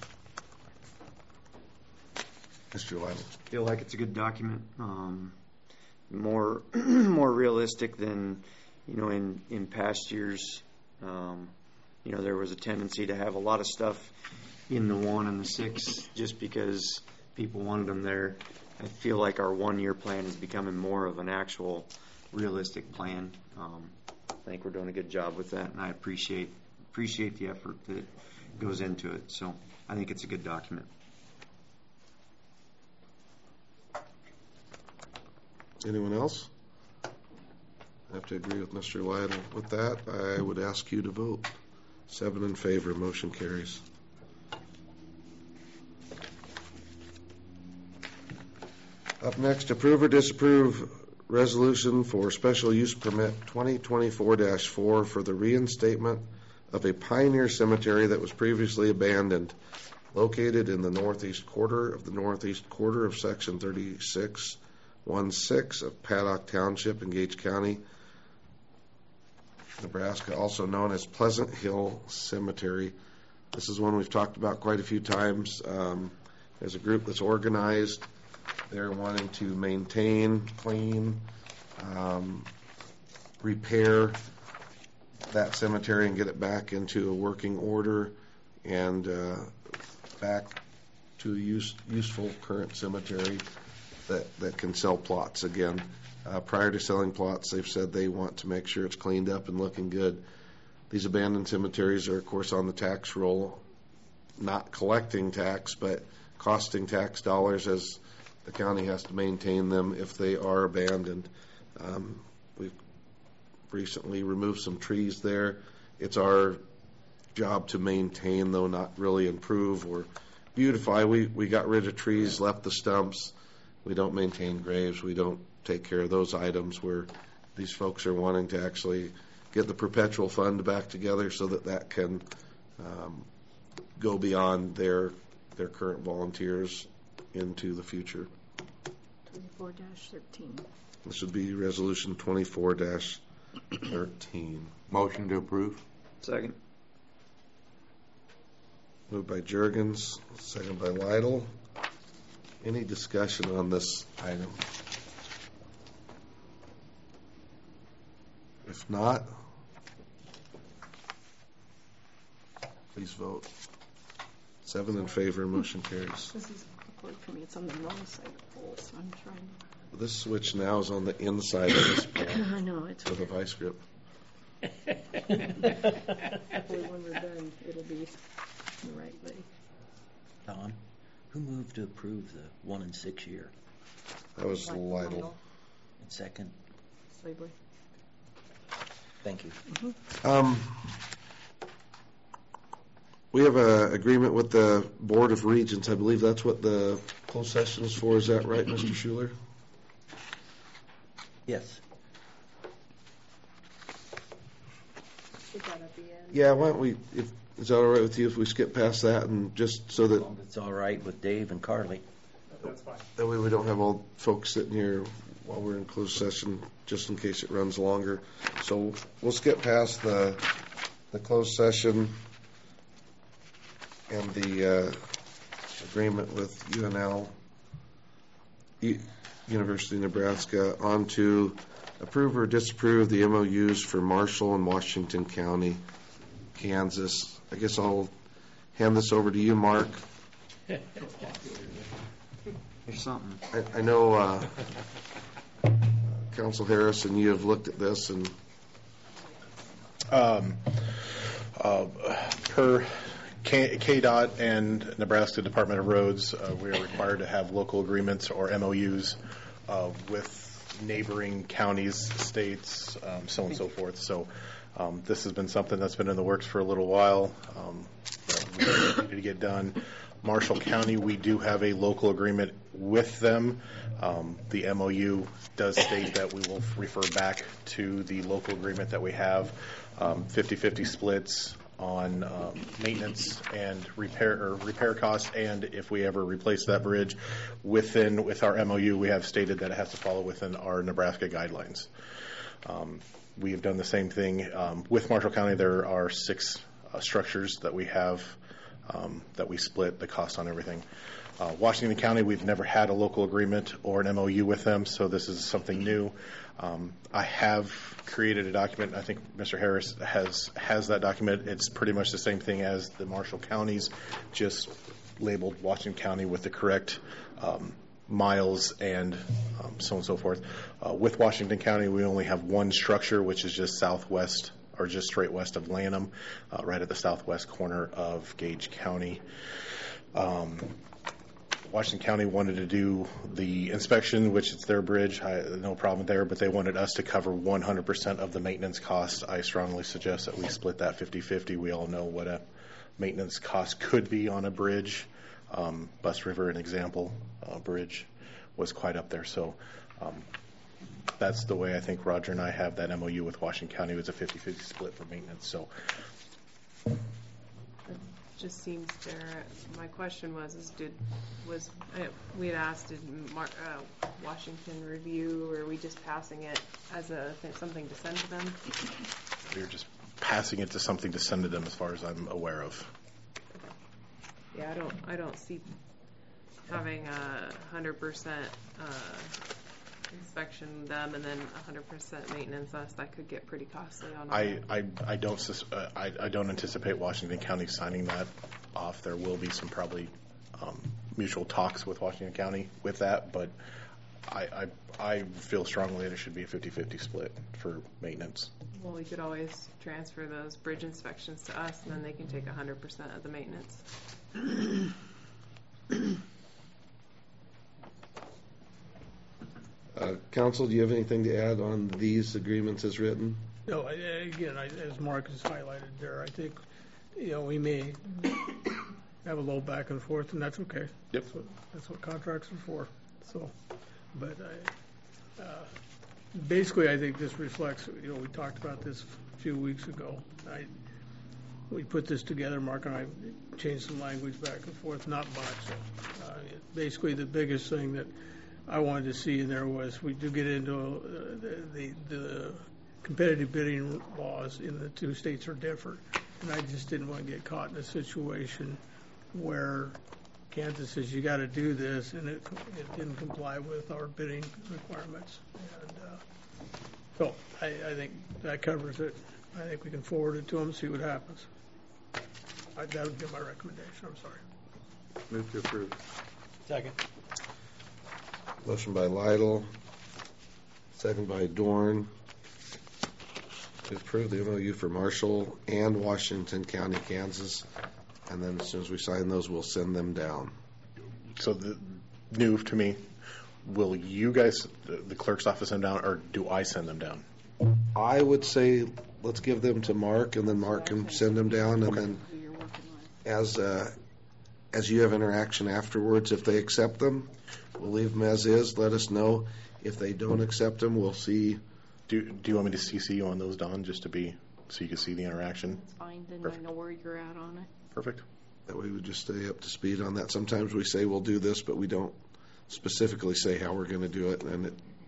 Mister Lytle. Feel like it's a good document. Um, more more realistic than, you know, in, in past years. Um, you know, there was a tendency to have a lot of stuff in the one and the six just because people wanted them there. I feel like our one-year plan is becoming more of an actual realistic plan. Um, I think we're doing a good job with that, and I appreciate appreciate the effort that goes into it. So I think it's a good document. Anyone else? I have to agree with Mister Lytle. With that, I would ask you to vote. Seven in favor. Motion carries. Up next, approve or disapprove resolution for special use permit twenty twenty-four dash four for the reinstatement of a pioneer cemetery that was previously abandoned, located in the northeast quarter of the northeast quarter of section thirty-six sixteen of Paddock Township in Gage County, Nebraska, also known as Pleasant Hill Cemetery. This is one we've talked about quite a few times. Um, there's a group that's organized. They're wanting to maintain, clean, um, repair that cemetery and get it back into a working order and uh, back to a use, useful current cemetery that, that can sell plots again. Uh, prior to selling plots, they've said they want to make sure it's cleaned up and looking good. These abandoned cemeteries are, of course, on the tax roll, not collecting tax, but costing tax dollars as the county has to maintain them if they are abandoned. Um, we've recently removed some trees there. It's our job to maintain, though, not really improve or beautify. We, we got rid of trees, left the stumps. We don't maintain graves. We don't take care of those items where these folks are wanting to actually get the perpetual fund back together so that that can um, go beyond their their current volunteers into the future. twenty-four dash thirteen. This would be resolution twenty-four dash thirteen. Motion to approve. Second. Moved by Juergens, second by Lytle. Any discussion on this item? If not, please vote. Seven in favor, motion carries. This is awkward for me. It's on the wrong side of the pole, so I'm trying to. This switch now is on the inside of this pole. I know, it's with a vice grip. Hopefully when we're done, it'll be the right way. Don, who moved to approve the one and six year? That was Lytle. And second? Swavely. Thank you. Mm-hmm. Um, we have an agreement with the Board of Regents. I believe that's what the closed session is for. Is that right, Mister Schuler? Yes. Is that at the end? Yeah, why don't we, if, is that all right with you if we skip past that and just so that... It's all right with Dave and Carly. That's fine. That way we don't have all folks sitting here while we're in closed session, just in case it runs longer. So we'll skip past the the closed session and the uh, agreement with U N L, U- University of Nebraska, on to approve or disapprove the M O Us for Marshall and Washington County, Kansas. I guess I'll hand this over to you, Mark. Here's something. I, I know uh, Council Harrison, you have looked at this and Um, uh, per K- KDOT and Nebraska Department of Roads, uh, we are required to have local agreements or M O Us uh, with neighboring counties, states, um, so on and so forth. So um, this has been something that's been in the works for a little while. Um, we need to get done. Marshall County, we do have a local agreement with them. Um, the M O U does state that we will refer back to the local agreement that we have, um, fifty-fifty splits on um, maintenance and repair or repair costs, and if we ever replace that bridge within with our M O U, we have stated that it has to follow within our Nebraska guidelines. Um, we have done the same thing um, with Marshall County. There are six uh, structures that we have um, that we split the cost on everything. Uh, Washington County, we've never had a local agreement or an M O U with them, so this is something new. Um, I have created a document. I think Mister Harris has has that document. It's pretty much the same thing as the Marshall counties, just labeled Washington County with the correct um, miles and um, so on and so forth. Uh, with Washington County, we only have one structure, which is just southwest or just straight west of Lanham, uh, right at the southwest corner of Gage County. Um, Washington County wanted to do the inspection, which is their bridge. I, no problem there, but they wanted us to cover one hundred percent of the maintenance costs. I strongly suggest that we split that fifty-fifty. We all know what a maintenance cost could be on a bridge. Um, Bus River, an example, uh, bridge was quite up there. So um, that's the way I think Roger and I have that M O U with Washington County. It was a fifty-fifty split for maintenance. So. Just seems there. My question was: Is did was uh, we had asked did Mar- uh, Washington review, or are we just passing it as a something to send to them? We're just passing it to something to send to them, as far as I'm aware of. Yeah, I don't. I don't see having a hundred percent inspection them and then a hundred percent maintenance us. That could get pretty costly on. I, I, I don't sus- uh, I, I don't anticipate Washington County signing that off. There will be some probably um, mutual talks with Washington County with that, but I, I I feel strongly that it should be a fifty-fifty split for maintenance. Well, we could always transfer those bridge inspections to us, and then they can take a hundred percent of the maintenance. Uh, Council, do you have anything to add on these agreements as written? No, I- again, I- as Mark has highlighted there, I think, you know, we may have a little back and forth, and that's okay. Yep. That's what, that's what contracts are for, so, but I, uh, basically, I think this reflects, you know, we talked about this a few weeks ago. I, we put this together, Mark and I changed some language back and forth, not much. Uh, Basically, the biggest thing that I wanted to see in there was we do get into uh, the, the the competitive bidding laws in the two states are different, and I just didn't want to get caught in a situation where Kansas says you got to do this, and it it didn't comply with our bidding requirements. And uh, so I, I think that covers it. I think we can forward it to them, see what happens. I, that would be my recommendation. I'm sorry. Move to approve. Second. Motion by Lytle, second by Dorn, to approve the M O U for Marshall and Washington County, Kansas. And then as soon as we sign those, we'll send them down. So the new to me, will you guys, the, the clerk's office, send them down, or do I send them down? I would say let's give them to Mark, and then Mark can send them down, and then as uh, as you have interaction afterwards, if they accept them, we'll leave them as is. Let us know. If they don't accept them, we'll see. Do Do you want me to C C you on those, Don, just to be so you can see the interaction? That's fine. Then Perfect. I know where you're at on it. Perfect. That way we just stay up to speed on that. Sometimes we say we'll do this, but we don't specifically say how we're going to do it, and it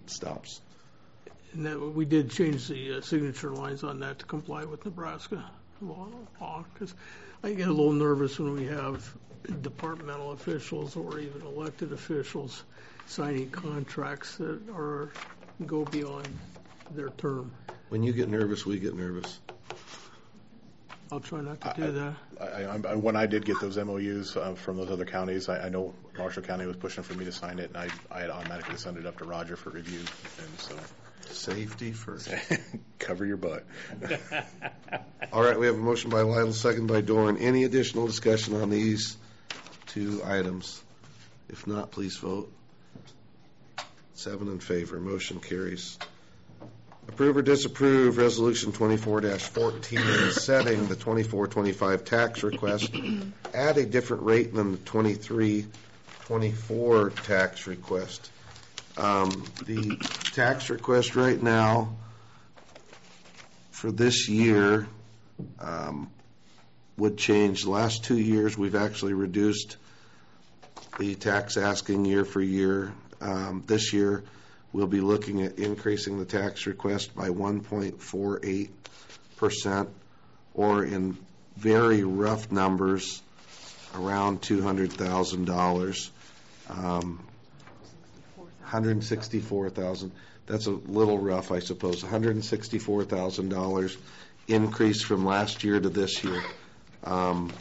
stops. And that, we did change the uh, signature lines on that to comply with Nebraska law, because I get a little nervous when we have departmental officials or even elected officials signing contracts that are, go beyond their term. When you get nervous, we get nervous. I'll try not to do that. I, I, I, when I did get those M O Us uh, from those other counties, I, I know Marshall County was pushing for me to sign it, and I, I had automatically sent it up to Roger for review, and so. Safety first. Cover your butt. All right, we have a motion by Lytle, second by Doran. Any additional discussion on these two items? If not, please vote. Seven in favor. Motion carries. Approve or disapprove Resolution twenty-four dash fourteen, setting the twenty-four twenty-five tax request at a different rate than the twenty-three twenty-four tax request. Um, the tax request right now for this year um, would change. The last two years we've actually reduced the tax asking year for year. Um, this year we'll be looking at increasing the tax request by one point four eight percent, or in very rough numbers around two hundred thousand dollars. Um, one hundred sixty-four thousand dollars. That's a little rough, I suppose. one hundred sixty-four thousand dollars increase from last year to this year. Um,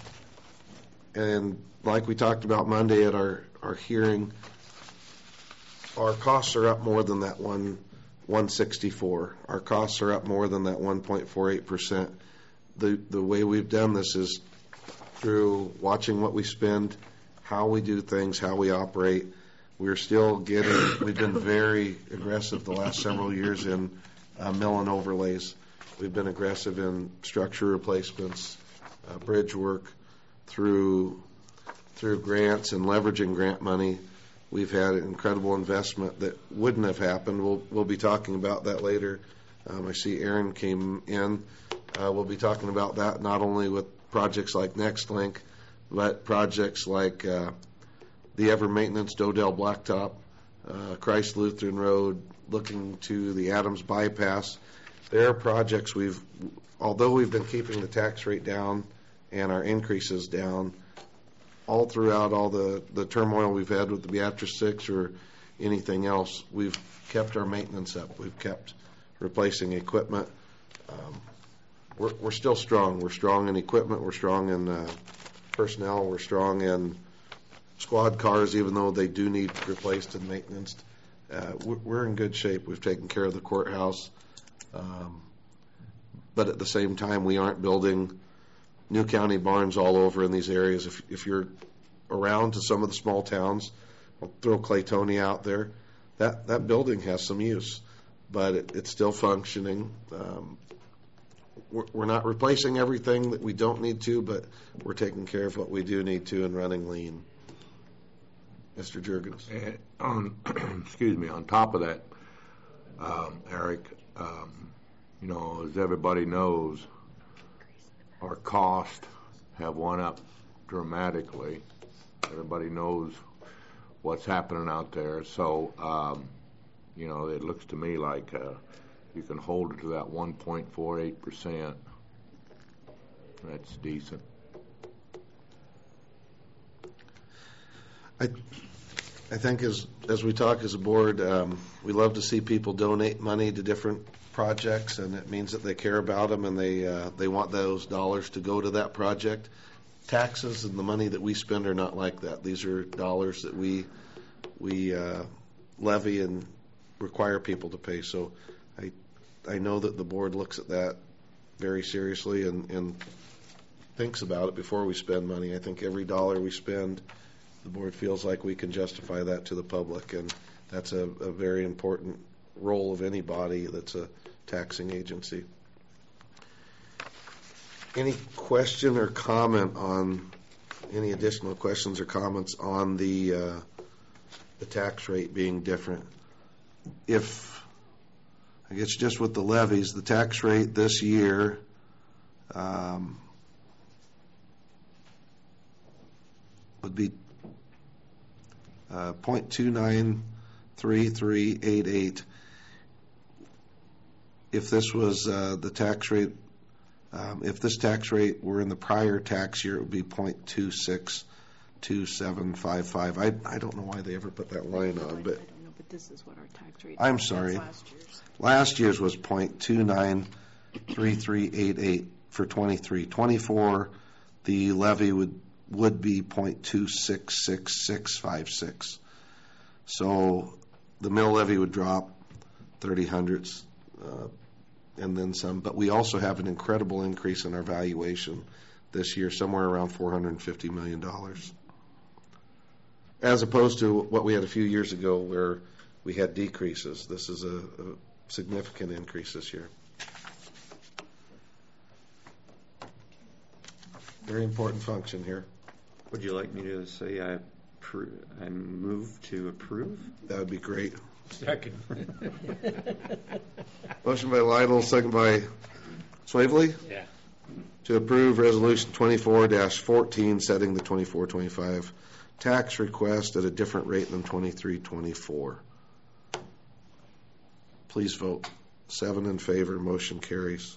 and like we talked about Monday at our, our hearing, our costs are up more than that one, one sixty-four. Our costs are up more than that one point four eight percent. The, the way we've done this is through watching what we spend, how we do things, how we operate. We're still getting, we've been very aggressive the last several years in uh, mill and overlays. We've been aggressive in structure replacements, uh, bridge work, through through grants and leveraging grant money. We've had an incredible investment that wouldn't have happened. We'll, we'll be talking about that later. Um, I see Aaron came in. Uh, we'll be talking about that not only with projects like NextLink, but projects like uh, the Ever Maintenance Dodell Blacktop, uh, Christ Lutheran Road, looking to the Adams Bypass. There are projects we've, although we've been keeping the tax rate down and our increases down, all throughout all the, the turmoil we've had with the Beatrice Six or anything else, we've kept our maintenance up. We've kept replacing equipment. Um, we're, we're still strong. We're strong in equipment. We're strong in uh, personnel. We're strong in squad cars, even though they do need replaced and maintenance. Uh, we're in good shape. We've taken care of the courthouse. Um, but at the same time, we aren't building new county barns all over in these areas. If, if you're around to some of the small towns, I'll throw Claytonia out there, that, that building has some use, but it, it's still functioning. Um, we're, we're not replacing everything that we don't need to, but we're taking care of what we do need to and running lean. Mister Juergens. And on, excuse me, on top of that, um, Eric, um, you know, as everybody knows, our costs have went up dramatically. Everybody knows what's happening out there. So, um, you know, it looks to me like uh, you can hold it to that one point four eight percent. That's decent. I I think as as we talk as a board, um, we love to see people donate money to different projects, and it means that they care about them and they uh, they want those dollars to go to that project. Taxes and the money that we spend are not like that. These are dollars that we we uh, levy and require people to pay. So I I know that the board looks at that very seriously and, and thinks about it before we spend money. I think every dollar we spend, the board feels like we can justify that to the public, and that's a, a very important role of any body that's a taxing agency. Any question or comment on, any additional questions or comments on the uh, the tax rate being different? If, I guess just with the levies, the tax rate this year um, would be Uh, zero point two nine three three eight eight. If this was uh, the tax rate, um, if this tax rate were in the prior tax year, it would be point two six two seven five five. I I don't know why they ever put that line on, but I don't know, but this is what our tax rate. I'm is. sorry. That's last year's. Last year's was point two nine three three eight eight for twenty-three. twenty-four, the levy would would be point two six six six five six. So the mill levy would drop thirty hundredths uh, and then some. But we also have an incredible increase in our valuation this year, somewhere around four hundred fifty million dollars. As opposed to what we had a few years ago where we had decreases. This is a, a significant increase this year. Very important function here. Would you like me to say I appro- I move to approve? That would be great. Second. Motion by Lytle, second by Swavely. Yeah. To approve Resolution twenty-four fourteen, setting the twenty-four twenty-five tax request at a different rate than twenty-three twenty-four. Please vote. Seven in favor. Motion carries.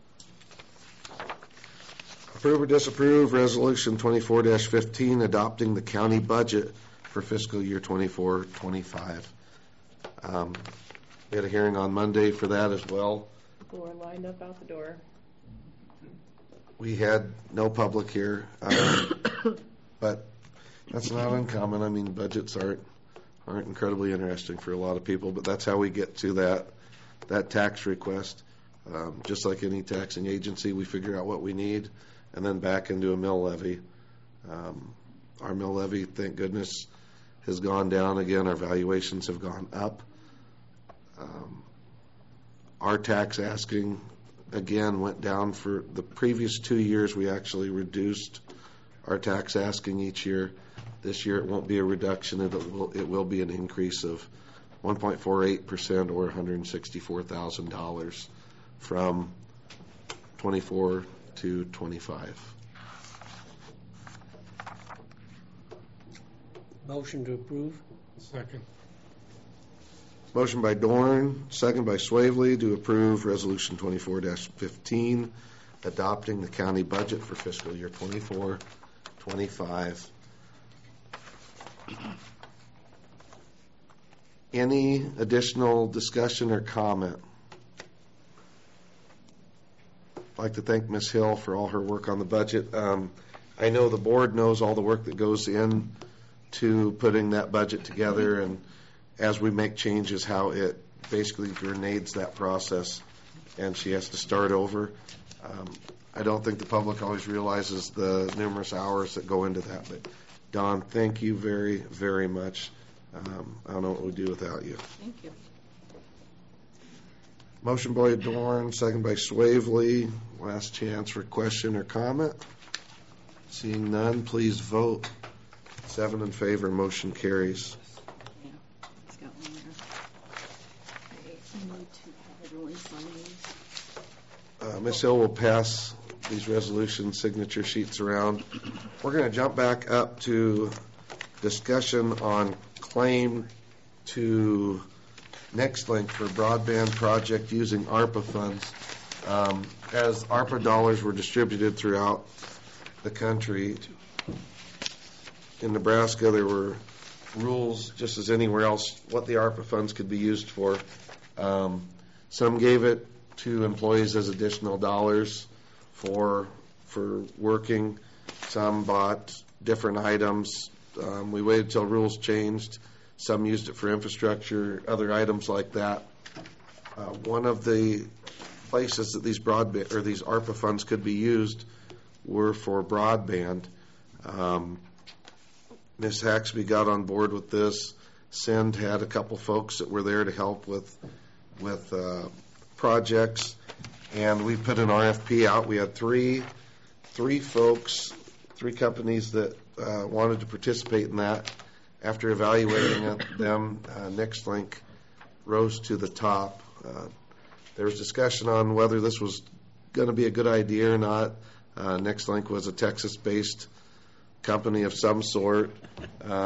Approve or disapprove Resolution twenty-four fifteen, adopting the county budget for fiscal year twenty-four twenty-five. Um, we had a hearing on Monday for that as well. People are lined up out the door. We had no public here, um, but that's not uncommon. I mean, budgets aren't aren't incredibly interesting for a lot of people, but that's how we get to that that tax request. Um, just like any taxing agency, we figure out what we need and then back into a mill levy. Um, our mill levy, thank goodness, has gone down again. Our valuations have gone up. Um, our tax asking, again, went down for the previous two years. We actually reduced our tax asking each year. This year it won't be a reduction. It will, it will be an increase of one point four eight percent or one hundred sixty-four thousand dollars from twenty-four to twenty-five. Motion to approve. Second. Motion by Dorn, second by Swavely to approve Resolution twenty-four fifteen, adopting the county budget for fiscal year twenty-four twenty-five. Any additional discussion or comment? I'd like to thank Miz Hill for all her work on the budget. Um, I know the board knows all the work that goes in to putting that budget together, and as we make changes, how it basically grenades that process, and she has to start over. Um, I don't think the public always realizes the numerous hours that go into that, but Dawn, thank you very, very much. Um, I don't know what we'd do without you. Thank you. Motion by Dorn, second by Swavely. Last chance for question or comment. Seeing none, please vote. Seven in favor, motion carries. Yeah, it's got one there. I need to have everyone sign these. Uh, Miz Hill will pass these resolution signature sheets around. We're going to jump back up to discussion on claim to NextLink for broadband project using ARPA funds. Um, as ARPA dollars were distributed throughout the country, in Nebraska there were rules, just as anywhere else, what the ARPA funds could be used for. Um, some gave it to employees as additional dollars for for working. Some bought different items. Um, we waited till rules changed. Some used it for infrastructure, other items like that. Uh, one of the places that these broadband or these ARPA funds could be used were for broadband. Um, Miz Haxby got on board with this. Send had a couple folks that were there to help with with uh, projects, and we put an R F P out. We had three three folks, three companies that uh, wanted to participate in that. After evaluating it, them, uh, NextLink rose to the top. Uh, there was discussion on whether this was going to be a good idea or not. Uh, NextLink was a Texas-based company of some sort. Um,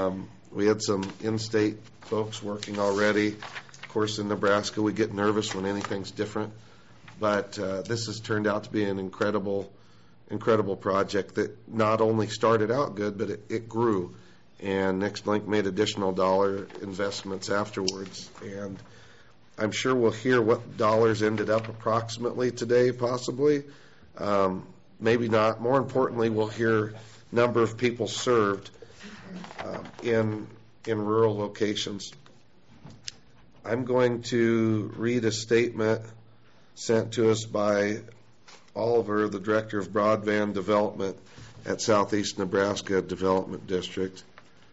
We had some in-state folks working already. Of course, in Nebraska, we get nervous when anything's different. But uh, this has turned out to be an incredible, incredible project that not only started out good, but it, it grew. And NextLink made additional dollar investments afterwards. And I'm sure we'll hear what dollars ended up approximately today, possibly. Um, maybe not. More importantly, we'll hear number of people served um, in in rural locations. I'm going to read a statement sent to us by Oliver, the Director of Broadband Development at Southeast Nebraska Development District.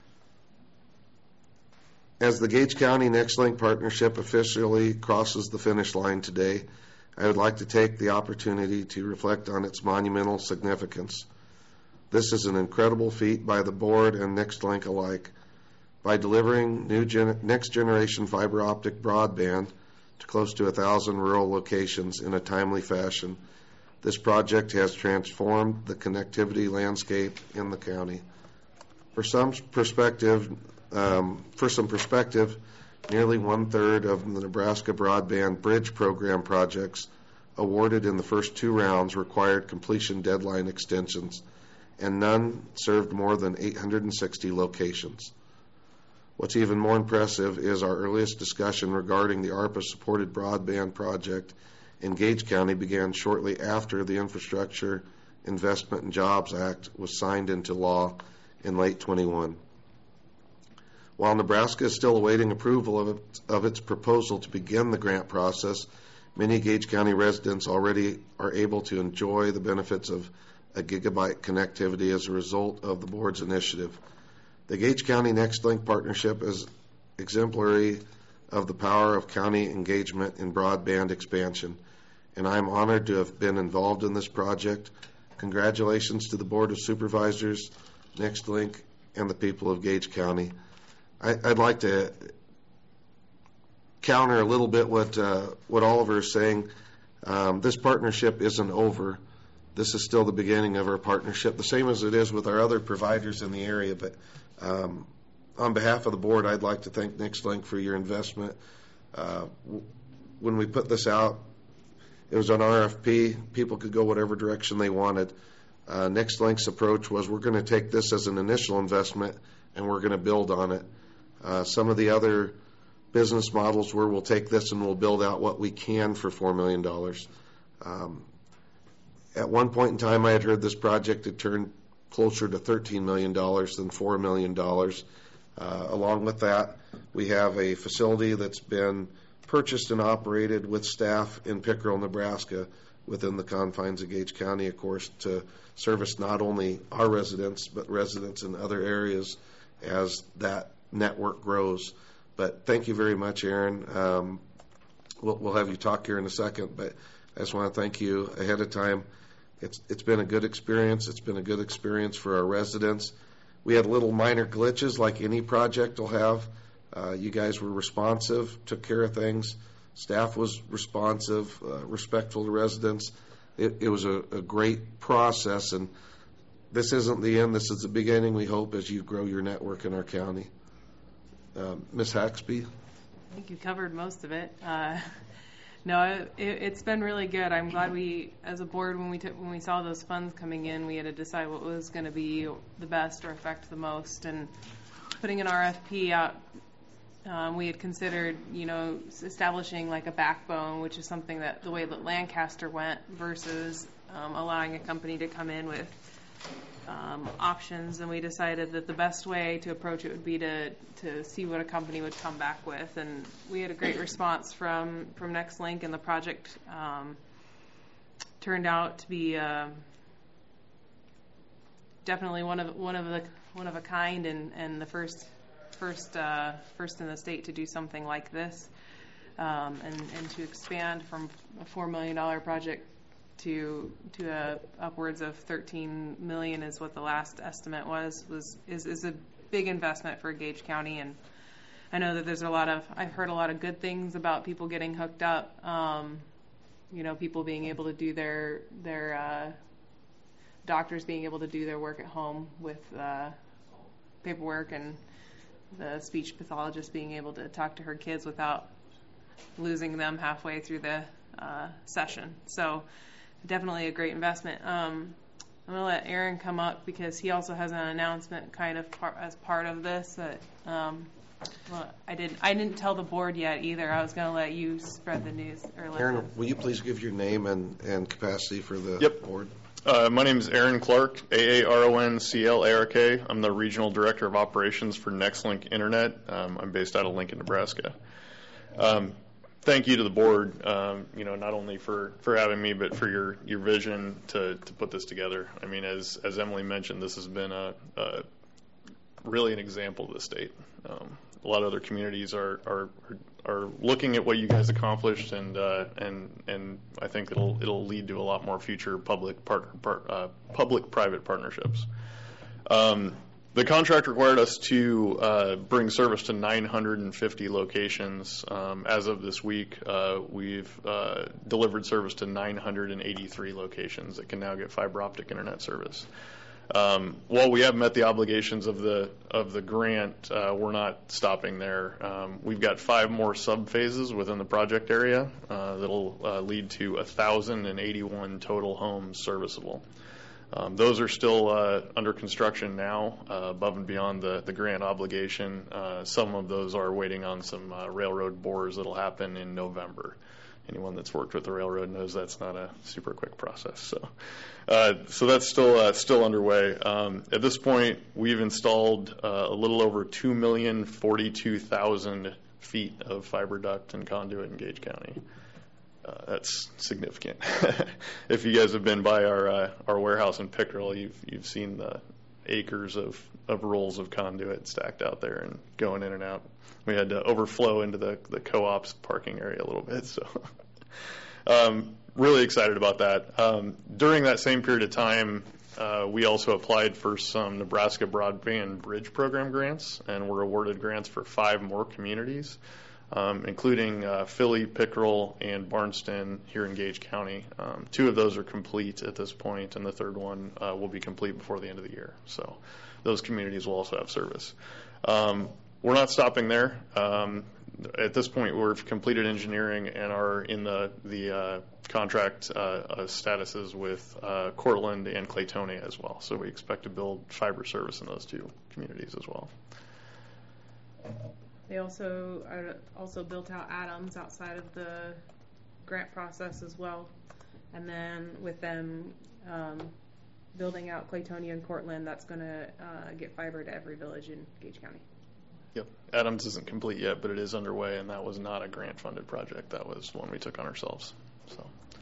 As the Gage County NextLink partnership officially crosses the finish line today, I would like to take the opportunity to reflect on its monumental significance. This is an incredible feat by the board and NextLink alike. By delivering new gen- next-generation fiber optic broadband to close to a thousand rural locations in a timely fashion, this project has transformed the connectivity landscape in the county. For some perspective, um, for some perspective, nearly one-third of the Nebraska Broadband Bridge Program projects awarded in the first two rounds required completion deadline extensions, and none served more than eight hundred sixty locations. What's even more impressive is our earliest discussion regarding the ARPA-supported broadband project in Gage County began shortly after the Infrastructure Investment and Jobs Act was signed into law in late twenty-one. While Nebraska is still awaiting approval of, it, of its proposal to begin the grant process, many Gage County residents already are able to enjoy the benefits of a gigabyte connectivity as a result of the board's initiative. The Gage County NextLink partnership is exemplary of the power of county engagement in broadband expansion, and I am honored to have been involved in this project. Congratulations to the Board of Supervisors, NextLink, and the people of Gage County. I, I'd like to counter a little bit what uh, what Oliver is saying. Um, this partnership isn't over. This is still the beginning of our partnership, the same as it is with our other providers in the area. But um, on behalf of the board, I'd like to thank NextLink for your investment. Uh, w- when we put this out, it was an R F P. People could go whatever direction they wanted. Uh, NextLink's approach was, we're going to take this as an initial investment and we're going to build on it. Uh, some of the other business models where we'll take this and we'll build out what we can for four million dollars. Um, at one point in time, I had heard this project had turned closer to thirteen million dollars than four million dollars. Uh, along with that, we have a facility that's been purchased and operated with staff in Pickerel, Nebraska, within the confines of Gage County, of course, to service not only our residents, but residents in other areas as that network grows. But thank you very much, Aaron. Um, we'll, we'll have you talk here in a second, but I just want to thank you ahead of time. It's It's been a good experience. It's been a good experience for our residents. We had little minor glitches like any project will have. Uh, you guys were responsive, took care of things. Staff was responsive, uh, respectful to residents. It, it was a, a great process, and this isn't the end. This is the beginning, we hope, as you grow your network in our county. Uh, Miz Haxby? I think you covered most of it. Uh, no, it, it's been really good. I'm glad we, as a board, when we took, when we saw those funds coming in, we had to decide what was going to be the best or affect the most. And putting an R F P out, um, we had considered, you know, establishing like a backbone, which is something that the way that Lancaster went, versus um, allowing a company to come in with Um, options, and we decided that the best way to approach it would be to to see what a company would come back with, and we had a great response from from NextLink, and the project um, turned out to be uh, definitely one of one of the one of a kind, and, and the first first uh, first in the state to do something like this, um, and and to expand from a four million dollar project to to uh, upwards of thirteen million is what the last estimate was was is, is a big investment for Gage County. And I know that there's a lot of I've heard a lot of good things about people getting hooked up, um, you know, people being able to do their their uh, doctors being able to do their work at home with uh, paperwork and the speech pathologist being able to talk to her kids without losing them halfway through the uh, session. So definitely a great investment. Um, I'm going to let Aaron come up because he also has an announcement kind of par- as part of this that um, well, I didn't I didn't tell the board yet either. I was going to let you spread the news. Or let Aaron, them. will you please give your name and, and capacity for the Yep. board? Uh, my name is Aaron Clark, A A R O N C L A R K. I'm the Regional Director of Operations for NextLink Internet. Um, I'm based out of Lincoln, Nebraska. Um, thank you to the board, um, you know, not only for, for having me, but for your, your vision to, to put this together. I mean, as, as Emily mentioned, this has been a, a really an example of the state. Um, a lot of other communities are, are, are looking at what you guys accomplished, and uh, and and I think it'll it'll lead to a lot more future public part, part uh, public-private partnerships. Um, the contract required us to uh, bring service to nine hundred fifty locations. Um, as of this week, uh, we've uh, delivered service to nine hundred eighty-three locations that can now get fiber optic internet service. Um, while we have met the obligations of the of the grant, uh, we're not stopping there. Um, we've got five more sub-phases within the project area uh, that'll uh, lead to one thousand eighty-one total homes serviceable. Um, those are still uh, under construction now, uh, above and beyond the, the grant obligation. Uh, some of those are waiting on some uh, railroad bores that'll happen in November. Anyone that's worked with the railroad knows that's not a super quick process. So, uh, so that's still uh, still underway. Um, at this point, we've installed uh, a little over two million forty-two thousand feet of fiber duct and conduit in Gage County. Uh, that's significant. If you guys have been by our uh, our warehouse in Pickerel, you've you've seen the acres of, of rolls of conduit stacked out there and going in and out. We had to overflow into the, the co-op's parking area a little bit. So um, really excited about that. Um, during that same period of time, uh, we also applied for some Nebraska Broadband Bridge Program grants, and were awarded grants for five more communities, um, including uh, Philly, Pickerel, and Barnston here in Gage County. Um, two of those are complete at this point, and the third one uh, will be complete before the end of the year. So those communities will also have service. Um, We're not stopping there. Um, at this point, we've completed engineering and are in the the uh, contract uh, uh, statuses with uh, Cortland and Claytonia as well. So we expect to build fiber service in those two communities as well. They also are also built out Adams outside of the grant process as well, and then with them um, building out Claytonia and Cortland, that's going to uh, get fiber to every village in Gage County. Yep. Adams isn't complete yet, but it is underway, and that was not a grant-funded project. That was one we took on ourselves. So,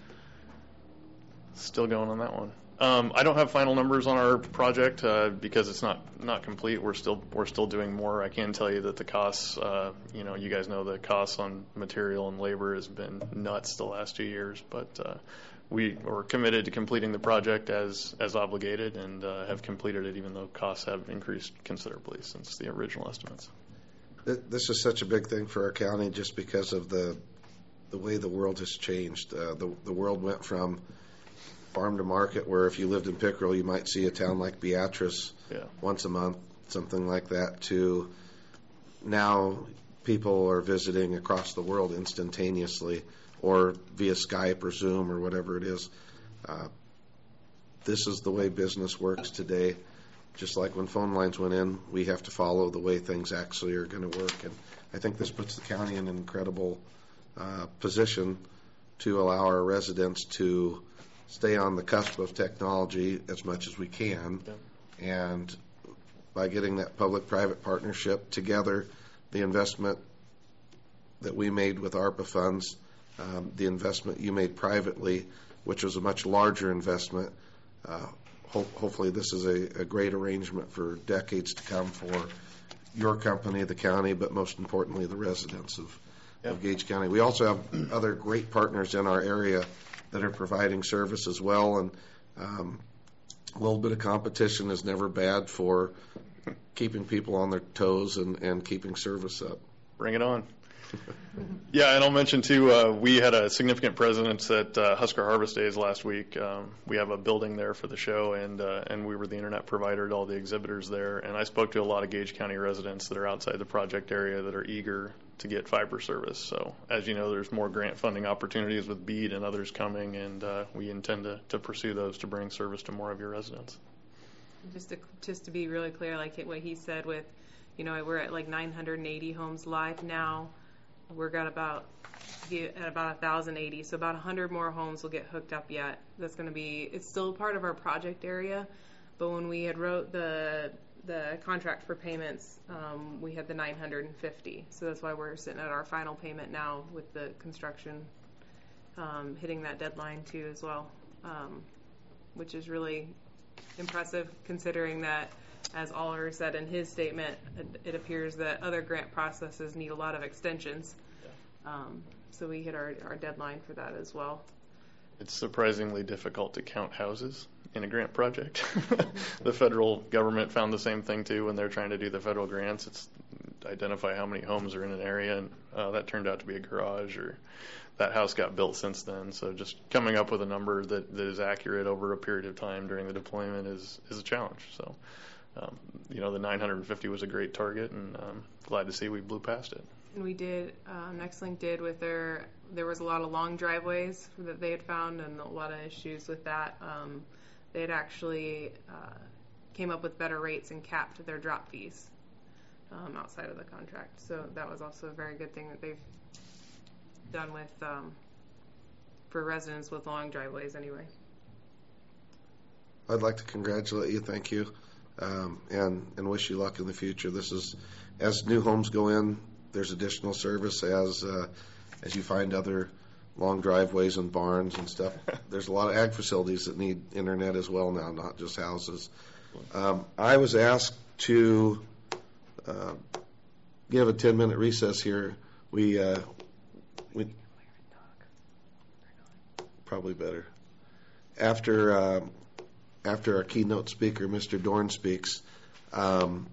still going on that one. Um, I don't have final numbers on our project uh, because it's not not complete. We're still we're still doing more. I can tell you that the costs, uh, you know, you guys know the costs on material and labor has been nuts the last two years, but uh, we are committed to completing the project as as obligated, and uh, have completed it even though costs have increased considerably since the original estimates. This is such a big thing for our county just because of the the way the world has changed. Uh, the the world went from farm to market, where if you lived in Pickerel, you might see a town like Beatrice yeah. once a month, something like that, to now people are visiting across the world instantaneously or via Skype or Zoom or whatever it is. Uh, this is the way business works today. Just like when phone lines went in, we have to follow the way things actually are going to work. And I think this puts the county in an incredible uh, position to allow our residents to stay on the cusp of technology as much as we can. Yeah. And by getting that public-private partnership together, the investment that we made with ARPA funds, um, the investment you made privately, which was a much larger investment, uh, ho- hopefully this is a, a great arrangement for decades to come for your company, the county, but most importantly, the residents of, yeah. of Gage County. We also have other great partners in our area that are providing service as well, and um, a little bit of competition is never bad for keeping people on their toes and, and keeping service up. Bring it on. Yeah, and I'll mention too, uh, we had a significant presence at uh, Husker Harvest Days last week. Um, we have a building there for the show, and uh, and we were the internet provider to all the exhibitors there. And I spoke to a lot of Gage County residents that are outside the project area that are eager to get fiber service. So as you know, there's more grant funding opportunities with BEAD and others coming, and uh, we intend to, to pursue those to bring service to more of your residents. Just to, just to be really clear, like what he said with, you know, we're at like nine hundred eighty homes live now. We're got about at about one thousand eighty, so about one hundred more homes will get hooked up yet. That's going to be, it's still part of our project area, but when we had wrote the the contract for payments, um, we had the nine hundred fifty. So that's why we're sitting at our final payment now with the construction um, hitting that deadline too as well, um, which is really impressive considering that, as Oliver said in his statement, it, it appears that other grant processes need a lot of extensions. Yeah. Um, so we hit our, our deadline for that as well. It's surprisingly difficult to count houses in a grant project. The federal government found the same thing too when they're trying to do the federal grants. It's identify how many homes are in an area, and uh, that turned out to be a garage, or that house got built since then. So just coming up with a number that, that is accurate over a period of time during the deployment is, is a challenge. So, um, you know, the nine hundred fifty was a great target, and um, glad to see we blew past it. And we did, uh, Nextlink did with their, there was a lot of long driveways that they had found and a lot of issues with that. Um, they had actually uh, came up with better rates and capped their drop fees um, outside of the contract. So that was also a very good thing that they've done with, um, for residents with long driveways anyway. I'd like to congratulate you, thank you, um, and, and wish you luck in the future. This is, as new homes go in, there's additional service as uh, as you find other long driveways and barns and stuff. There's a lot of ag facilities that need internet as well now, not just houses. Um, I was asked to uh, give a ten-minute recess here. We uh, we probably better after uh, after our keynote speaker, Mister Dorn, speaks. Um,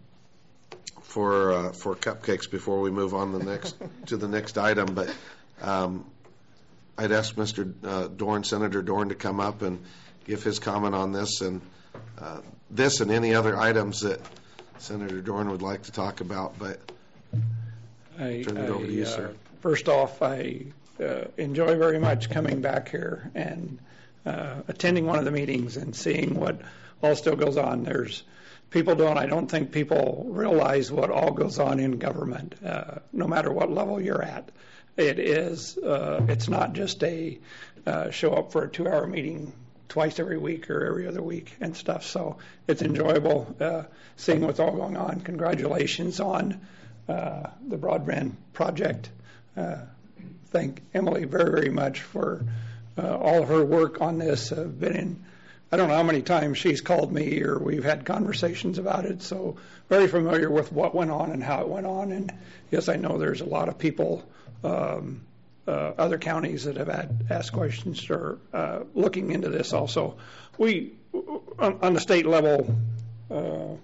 for uh, for cupcakes before we move on the next to the next item, but um, I'd ask Mister Uh, Dorn, Senator Dorn, to come up and give his comment on this and uh, this and any other items that Senator Dorn would like to talk about. But I, turn it over I, to you, uh, sir. First off, I uh, enjoy very much coming back here and uh, attending one of the meetings and seeing what all still goes on. There's People don't, I don't think people realize what all goes on in government, uh, no matter what level you're at. It is, uh, it's not just a uh, show up for a two hour meeting twice every week or every other week and stuff. So it's enjoyable uh, seeing what's all going on. Congratulations on uh, the broadband project. Uh, thank Emily very, very much for uh, all of her work on this. I've been in I don't know how many times she's called me or we've had conversations about it, so very familiar with what went on and how it went on. And yes, I know there's a lot of people, um, uh, other counties that have had asked questions or uh, looking into this also. We, on, on the state level, uh,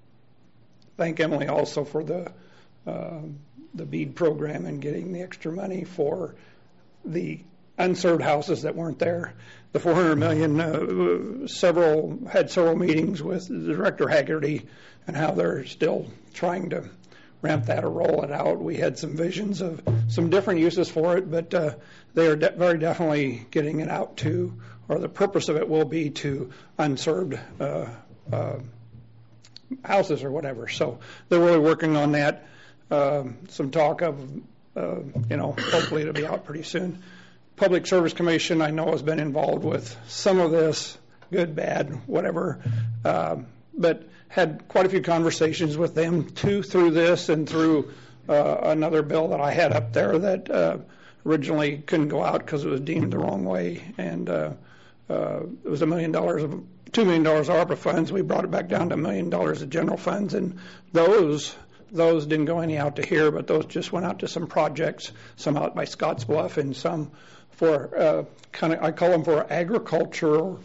thank Emily also for the uh, the BEAD program and getting the extra money for the unserved houses that weren't there. The four hundred million, uh, several had several meetings with Director Haggerty and how they're still trying to ramp that or roll it out. We had some visions of some different uses for it, but uh, they are de- very definitely getting it out to, or the purpose of it will be to unserved uh, uh, houses or whatever. So they're really working on that. Um, some talk of, uh, you know, hopefully it'll be out pretty soon. Public Service Commission, I know, has been involved with some of this, good, bad, whatever, um, but had quite a few conversations with them too through this and through uh, another bill that I had up there that uh, originally couldn't go out because it was deemed the wrong way, and uh, uh, it was a million dollars of two million dollars of ARPA funds. We brought it back down to a million dollars of general funds, and those. Those didn't go any out to here, but those just went out to some projects, some out by Scottsbluff and some for uh, kind of, I call them for agricultural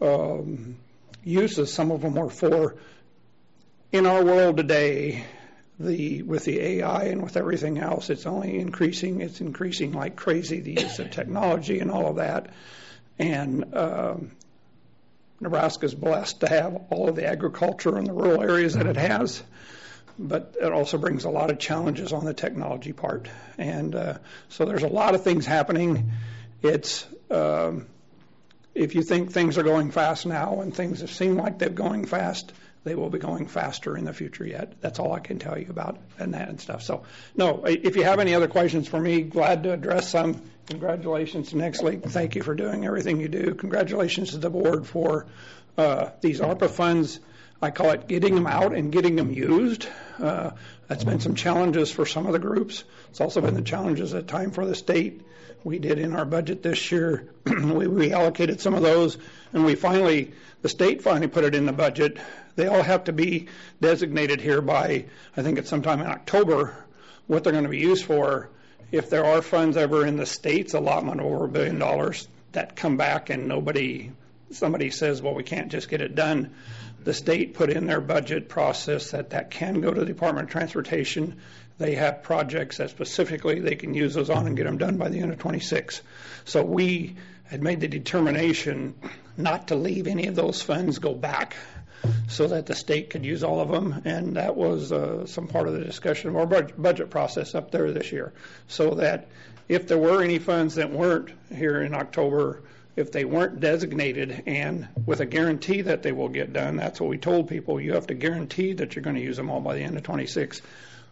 um, uses. Some of them were for, in our world today, the with the A I and with everything else, it's only increasing. It's increasing like crazy, the use of technology and all of that. And um, Nebraska's blessed to have all of the agriculture in the rural areas that it has, but it also brings a lot of challenges on the technology part. And uh, so there's a lot of things happening. It's um, if you think things are going fast now and things have seemed like they're going fast, they will be going faster in the future yet. That's all I can tell you about and that and stuff. So, no, if you have any other questions for me, glad to address some. Congratulations to NextLink. Thank you for doing everything you do. Congratulations to the board for uh, these ARPA funds. I call it getting them out and getting them used. Uh, that's been some challenges for some of the groups. It's also been the challenges at time for the state. We did in our budget this year, we reallocated some of those, and we finally, the state finally put it in the budget. They all have to be designated here by, I think it's sometime in October, what they're going to be used for. If there are funds ever in the state's allotment over a billion dollars that come back and nobody, somebody says, well, we can't just get it done, the state put in their budget process that that can go to the Department of Transportation. They have projects that specifically they can use those on and get them done by the end of twenty-six. So we had made the determination not to leave any of those funds go back so that the state could use all of them, and that was uh, some part of the discussion of our budget, budget process up there this year, so that if there were any funds that weren't here in October, if they weren't designated and with a guarantee that they will get done, that's what we told people, you have to guarantee that you're going to use them all by the end of twenty-six.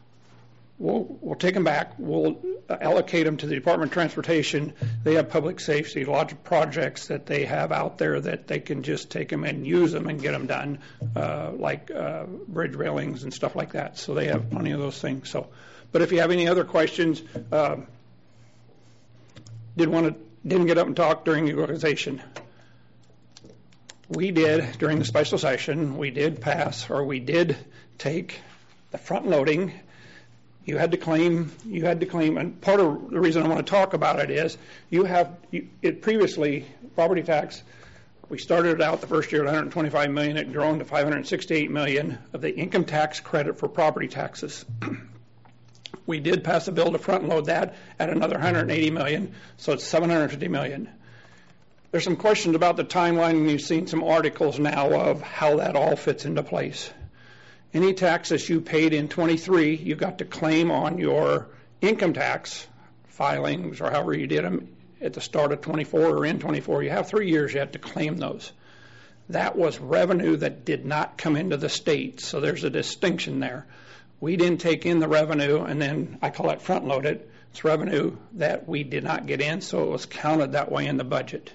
We'll, we'll take them back. We'll allocate them to the Department of Transportation. They have public safety, lots of projects that they have out there that they can just take them and use them and get them done, uh, like uh, bridge railings and stuff like that. So they have plenty of those things. So, but if you have any other questions, uh, did want to didn't get up and talk during the organization. We did during the special session. We did pass, or we did take the front loading. You had to claim, you had to claim, and part of the reason I want to talk about it is you have, you, it previously, property tax, we started it out the first year at one hundred twenty-five million dollars, it grown to five hundred sixty-eight million dollars of the income tax credit for property taxes. We did pass a bill to front load that at another one hundred eighty million dollars, so it's seven hundred fifty million dollars. There's some questions about the timeline, and you've seen some articles now of how that all fits into place. Any taxes you paid in twenty-three, you got to claim on your income tax filings or however you did them at the start of twenty-four or in twenty-four. You have three years you have to claim those. That was revenue that did not come into the state, so there's a distinction there. We didn't take in the revenue, and then I call it front loaded. It's revenue that we did not get in, so it was counted that way in the budget.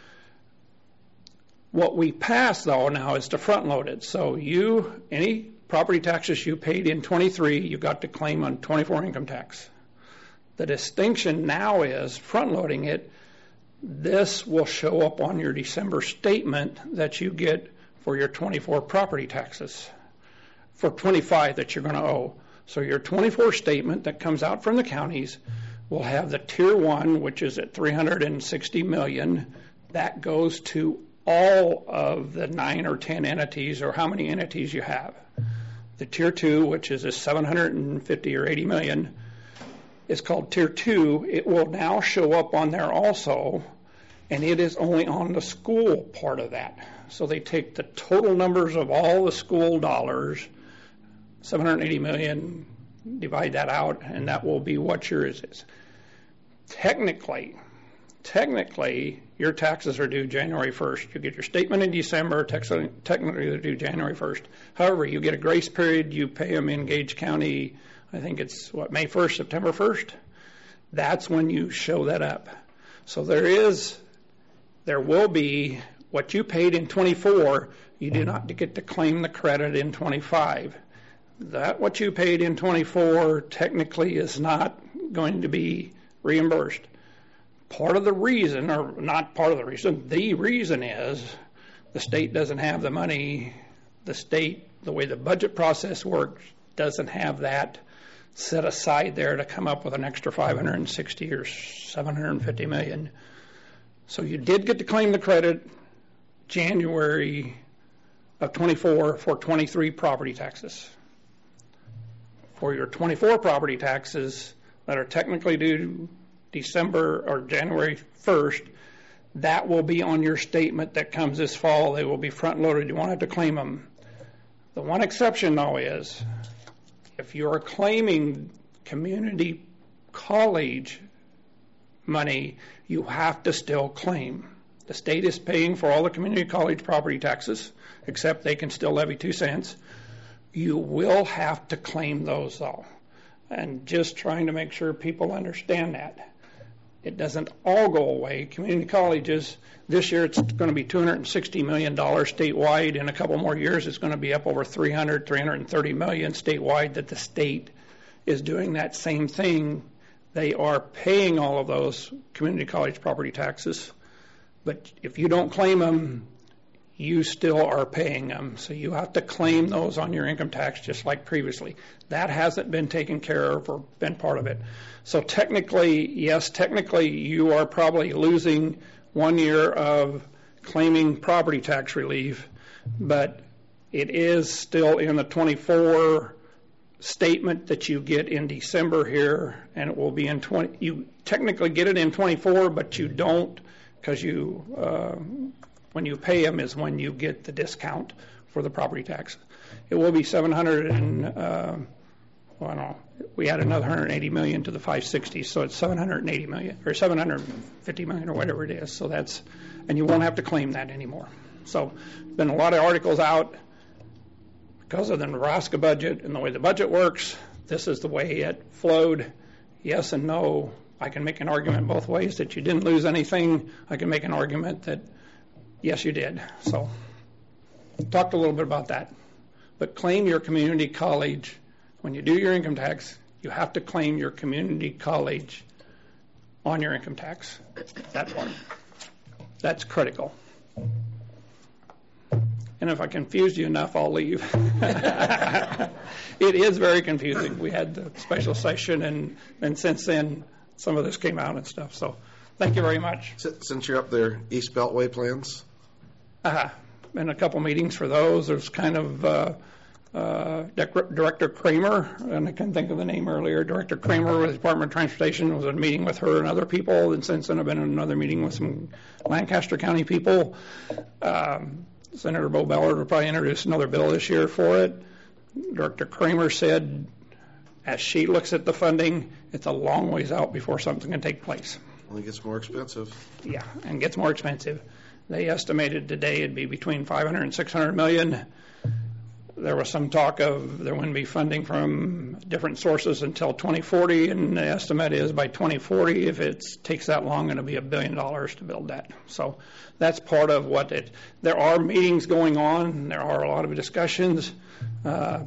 What we passed, though, now is to front load it. So you, any property taxes you paid in twenty-three, you got to claim on twenty-four income tax. The distinction now is front loading it. This will show up on your December statement that you get for your twenty-four property taxes, for twenty-five that you're going to owe. So your twenty-four statement that comes out from the counties will have the tier one, which is at three hundred sixty million dollars. That goes to all of the nine or ten entities, or how many entities you have. The tier two, which is a seven hundred fifty or eighty million, is called tier two. It will now show up on there also, and it is only on the school part of that. So they take the total numbers of all the school dollars, seven hundred eighty million, divide that out, and that will be what yours is. Technically, technically, your taxes are due January first. You get your statement in December, technically they're due January first. However, you get a grace period, you pay them in Gage County, I think it's, what, May first, September first? That's when you show that up. So there is, there will be, what you paid in twenty-four, you do not get to claim the credit in twenty-five. That what you paid in twenty-four technically is not going to be reimbursed. Part of the reason, or not part of the reason, the reason is the state doesn't have the money. The state, the way the budget process works, doesn't have that set aside there to come up with an extra five hundred sixty or seven hundred fifty million. So you did get to claim the credit January of twenty-four for twenty-three property taxes. for your twenty-four property taxes that are technically due December or January first, that will be on your statement that comes this fall. They will be front-loaded. You won't have to claim them. The one exception, though, is if you are claiming community college money, you have to still claim. The state is paying for all the community college property taxes, except they can still levy two cents. You will have to claim those, though. And just trying to make sure people understand that. It doesn't all go away. Community colleges, this year it's going to be two hundred sixty million dollars statewide. In a couple more years, it's going to be up over three hundred, three hundred thirty million statewide that the state is doing that same thing. They are paying all of those community college property taxes. But if you don't claim them, you still are paying them. So you have to claim those on your income tax just like previously. That hasn't been taken care of or been part of it. So technically, yes, technically you are probably losing one year of claiming property tax relief, but it is still in the twenty-four statement that you get in December here, and it will be in twenty. You technically get it in twenty-four, but you don't, because you uh, when you pay them is when you get the discount for the property tax. It will be seven hundred and uh, well, no, we add another one hundred eighty million to the five sixty, so it's seven hundred eighty million or seven hundred fifty million or whatever it is. So that's, and you won't have to claim that anymore. So been a lot of articles out because of the Nebraska budget and the way the budget works. This is the way it flowed. Yes and no. I can make an argument both ways that you didn't lose anything. I can make an argument that yes, you did. So talked a little bit about that. But claim your community college. When you do your income tax, you have to claim your community college on your income tax. That part. That's critical. And if I confused you enough, I'll leave. It is very confusing. We had the special session, and, and since then, some of this came out and stuff. So thank you very much. Since you're up there, East Beltway plans? Uh-huh. Been a couple meetings for those. There's kind of uh, uh, Director Kramer, and I couldn't think of the name earlier. Director Kramer with the Department of Transportation was in a meeting with her and other people, and since then I've been in another meeting with some Lancaster County people. Um, Senator Bo Ballard will probably introduce another bill this year for it. Director Kramer said, as she looks at the funding, it's a long ways out before something can take place. Well, it gets more expensive. Yeah, and gets more expensive. They estimated today it'd be between five hundred and six hundred million. There was some talk of there wouldn't be funding from different sources until twenty forty, and the estimate is by twenty forty, if it takes that long, it'll be a billion dollars to build that. So that's part of what it, there are meetings going on. There are a lot of discussions. Uh,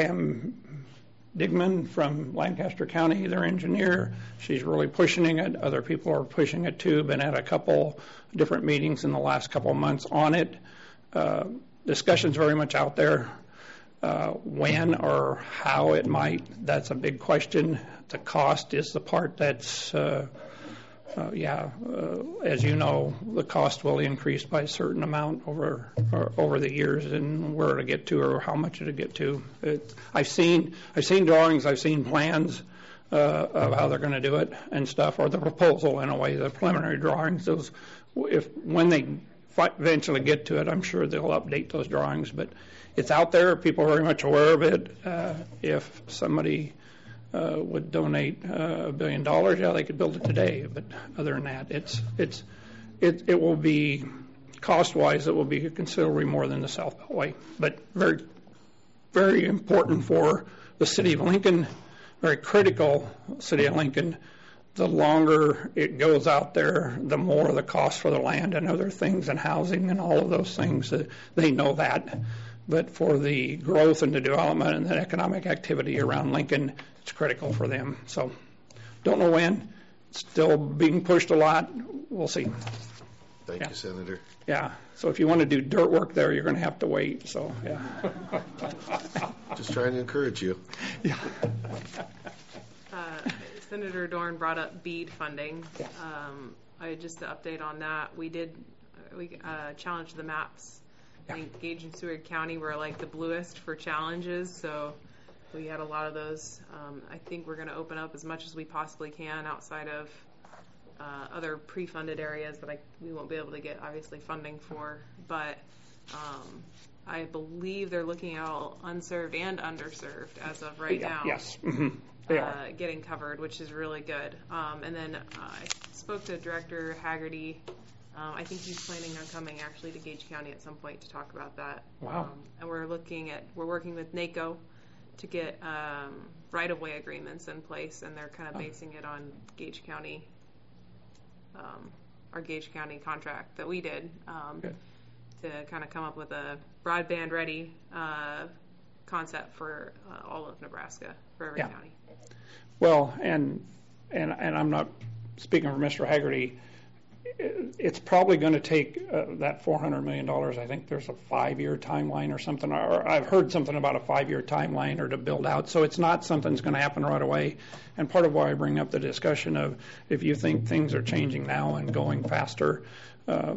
Pam Digman from Lancaster County, their engineer, she's really pushing it. Other people are pushing it too. Been at a couple different meetings in the last couple of months on it. Uh, discussion's very much out there. Uh, when or how it might, that's a big question. The cost is the part that's, uh, uh, yeah, uh, as you know, the cost will increase by a certain amount over or, over the years, and where to get to or how much to get to. It, I've seen I've seen drawings, I've seen plans uh, of how they're going to do it and stuff, or the proposal in a way, the preliminary drawings. Those, if when they eventually get to it, I'm sure they'll update those drawings, but it's out there. People are very much aware of it. Uh, if somebody uh, would donate uh, a billion dollars, yeah, they could build it today. But other than that, it's it's it it will be cost-wise. It will be considerably more than the South Beltway, but very very important for the city of Lincoln. Very critical, city of Lincoln. The longer it goes out there, the more the cost for the land and other things and housing and all of those things. Uh, they know that. But for the growth and the development and the economic activity around Lincoln, it's critical for them. So don't know when. Still being pushed a lot. We'll see. Thank yeah. you, Senator. Yeah. So if you want to do dirt work there, you're going to have to wait. So, yeah. Just trying to encourage you. Yeah. Uh, Senator Dorn brought up BEAD funding. Yes. Um, I just to update on that. We did we uh, challenged the maps. I think Gage and Seward County were like the bluest for challenges, so we had a lot of those. Um, I think we're going to open up as much as we possibly can outside of uh, other pre-funded areas that I, we won't be able to get obviously funding for. But um, I believe they're looking at all unserved and underserved as of right Yeah, now. yes. Mm-hmm. They uh, are. Getting covered, which is really good. Um, and then uh, I spoke to Director Haggerty. Um, I think he's planning on coming actually to Gage County at some point to talk about that. Wow. Um, and we're looking at, we're working with NACO to get um, right-of-way agreements in place, and they're kind of basing it on Gage County, um, our Gage County contract that we did um, to kind of come up with a broadband-ready uh, concept for uh, all of Nebraska, for every Yeah. county. Well, and, and, and I'm not speaking for Mister Haggerty, it's probably going to take uh, that four hundred million dollars. I think there's a five-year timeline or something, or I've heard something about a five-year timeline or to build out. So it's not something that's going to happen right away. And part of why I bring up the discussion of if you think things are changing now and going faster, uh,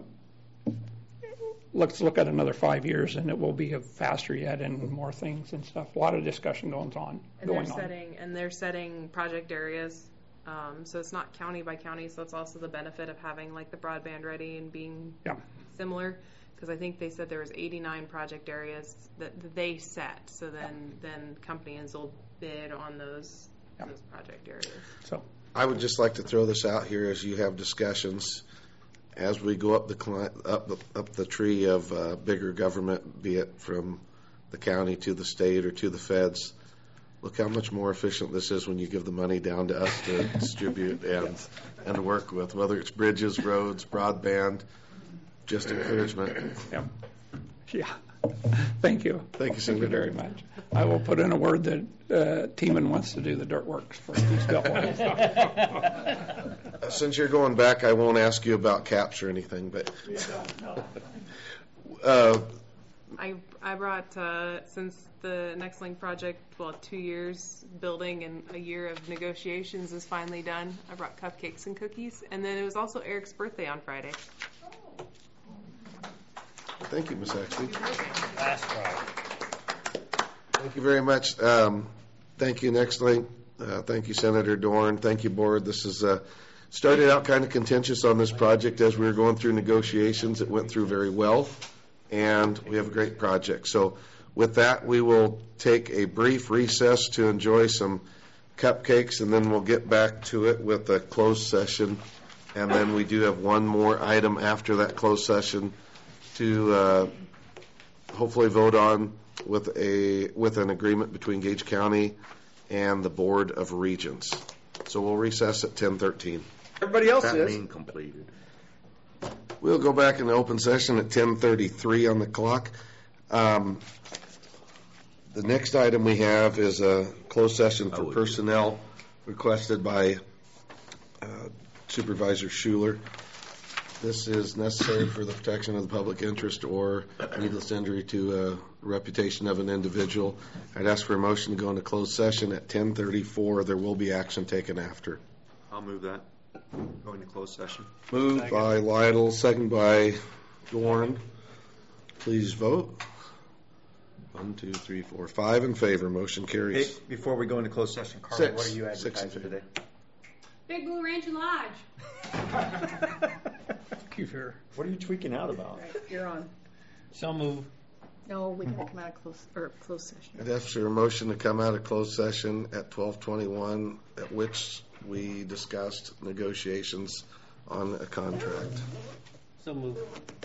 let's look at another five years and it will be faster yet and more things and stuff. A lot of discussion going on. And going they're on. setting and they're setting project areas. Um, so it's not county by county, so it's also the benefit of having like the broadband ready and being Yeah. similar. Because I think they said there was eighty-nine project areas that, that they set. So then, then companies will bid on those those project areas. So I would just like to throw this out here as you have discussions, as we go up the cli- up the, up the tree of uh, bigger government, be it from the county to the state or to the feds. Look how much more efficient this is when you give the money down to us to distribute and and work with, whether it's bridges, roads, broadband, just encouragement. Yeah. Yeah. Thank you. Thank you, Thank you Senator. very much. I will put in a word that uh, Teeman wants to do the dirt works for East Beltline. Uh, Since you're going back, I won't ask you about caps or anything, but uh, I I brought uh, since the NextLink project, well, two years building and a year of negotiations is finally done. I brought cupcakes and cookies, and then it was also Eric's birthday on Friday. thank you, Miz Axley. Last Friday. Thank you very much. Um, thank you, NextLink. Uh, thank you, Senator Dorn. Thank you, Board. This is uh, started out kind of contentious on this project as we were going through negotiations. It went through very well, and we have a great project. So with that, we will take a brief recess to enjoy some cupcakes, and then we'll get back to it with a closed session. And then we do have one more item after that closed session to uh, hopefully vote on with a with an agreement between Gage County and the Board of Regents. So we'll recess at ten thirteen. Everybody else That is. being completed. We'll go back in the open session at ten thirty-three on the clock. Um, the next item we have is a closed session for personnel requested by uh, Supervisor Schuler. This is necessary for the protection of the public interest or needless injury to a reputation of an individual. I'd ask for a motion to go into closed session at ten thirty-four. There will be action taken after. I'll move that. Go into closed session. Moved by Lytle, second by Dorn. Please vote. One, two, three, four, five in favor. Motion Hey, carries. before we go into closed session, Carla, Six. what are you Six in advertising favor. today? Big Blue Ranch and Lodge. Keep here. What are you tweaking out about? You're on. So move. No, we gotta come out of close, or closed session. I'd ask for a motion to come out of closed session at twelve twenty-one, at which we discussed negotiations on a contract. So move.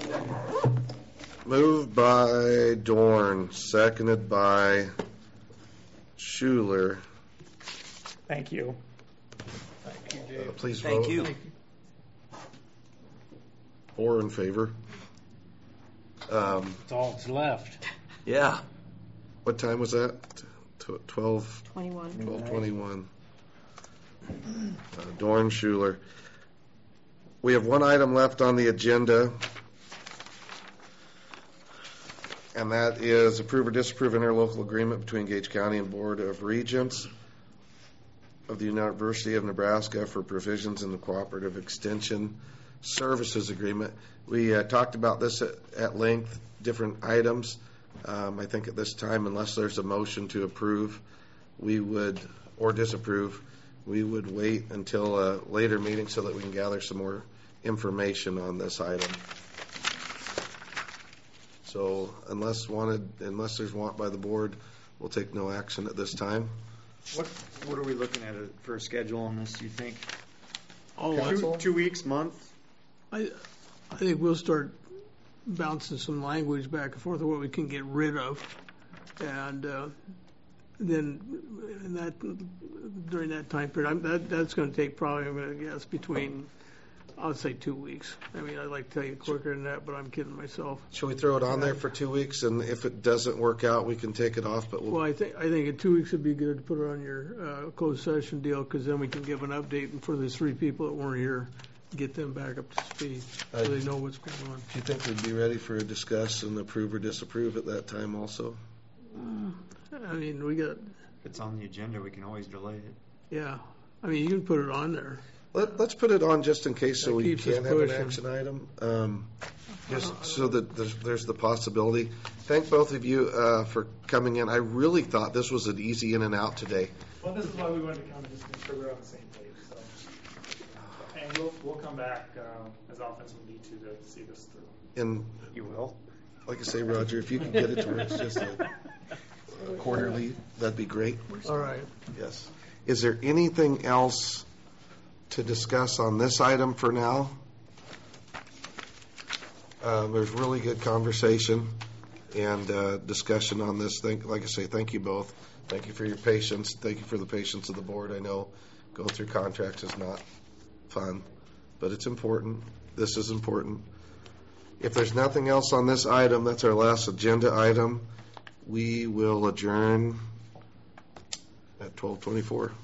Moved by Dorn, seconded by Schuler. Thank you. Thank you, Uh, Please vote. Thank you. Four in favor. Um, That's all that's left. Yeah. What time was that? Tw- Twelve, Twenty-one. twelve twenty-one. Uh, Dorn, Schuler. We have one item left on the agenda, and that is approve or disapprove interlocal agreement between Gage County and Board of Regents of the University of Nebraska for provisions in the Cooperative Extension Services Agreement. We uh, talked about this at, at length, different items. Um, I think at this time, unless there's a motion to approve, we would, or disapprove, we would wait until a later meeting so that we can gather some more information on this item. So unless wanted, unless there's want by the board, we'll take no action at this time. What what are we looking at for a schedule on this, you think? Oh, two, two weeks, month? I, I think we'll start bouncing some language back and forth of what we can get rid of. And uh, then in that, during that time period, I'm, that, that's going to take probably, I'm going to guess, between, I would say two weeks. I mean, I'd like to tell you quicker than that, but I'm kidding myself. Should we throw it on there for two weeks, and if it doesn't work out, we can take it off? But we'll, Well, I think I think in two weeks would be good to put it on your uh, closed session deal, because then we can give an update for the three people that weren't here, get them back up to speed so Uh, they know what's going on. do you think we'd be ready for a discuss and approve or disapprove at that time also? I mean, we got, If it's on the agenda, we can always delay it. yeah. I mean, you can put it on there. Let, let's put it on just in case so That we keeps us can have an pushing. action item, um, just so that there's, there's the possibility. Thank both of you uh, for coming in. I really thought this was an easy in and out today. Well, this is why we wanted to come, just to make sure we're on the same page, so. And we'll, we'll come back uh, as often as we need to to see this through. And you will? Like I say, Roger, if you can get it to where it's just a, a quarterly, that'd be great. All right. Yes. Is there anything else to discuss on this item for now? Uh, there's really good conversation and uh, discussion on this thing. Like I say, thank you both. Thank you for your patience. Thank you for the patience of the board. I know going through contracts is not fun, but it's important. This is important. If there's nothing else on this item, that's our last agenda item. We will adjourn at twelve twenty-four.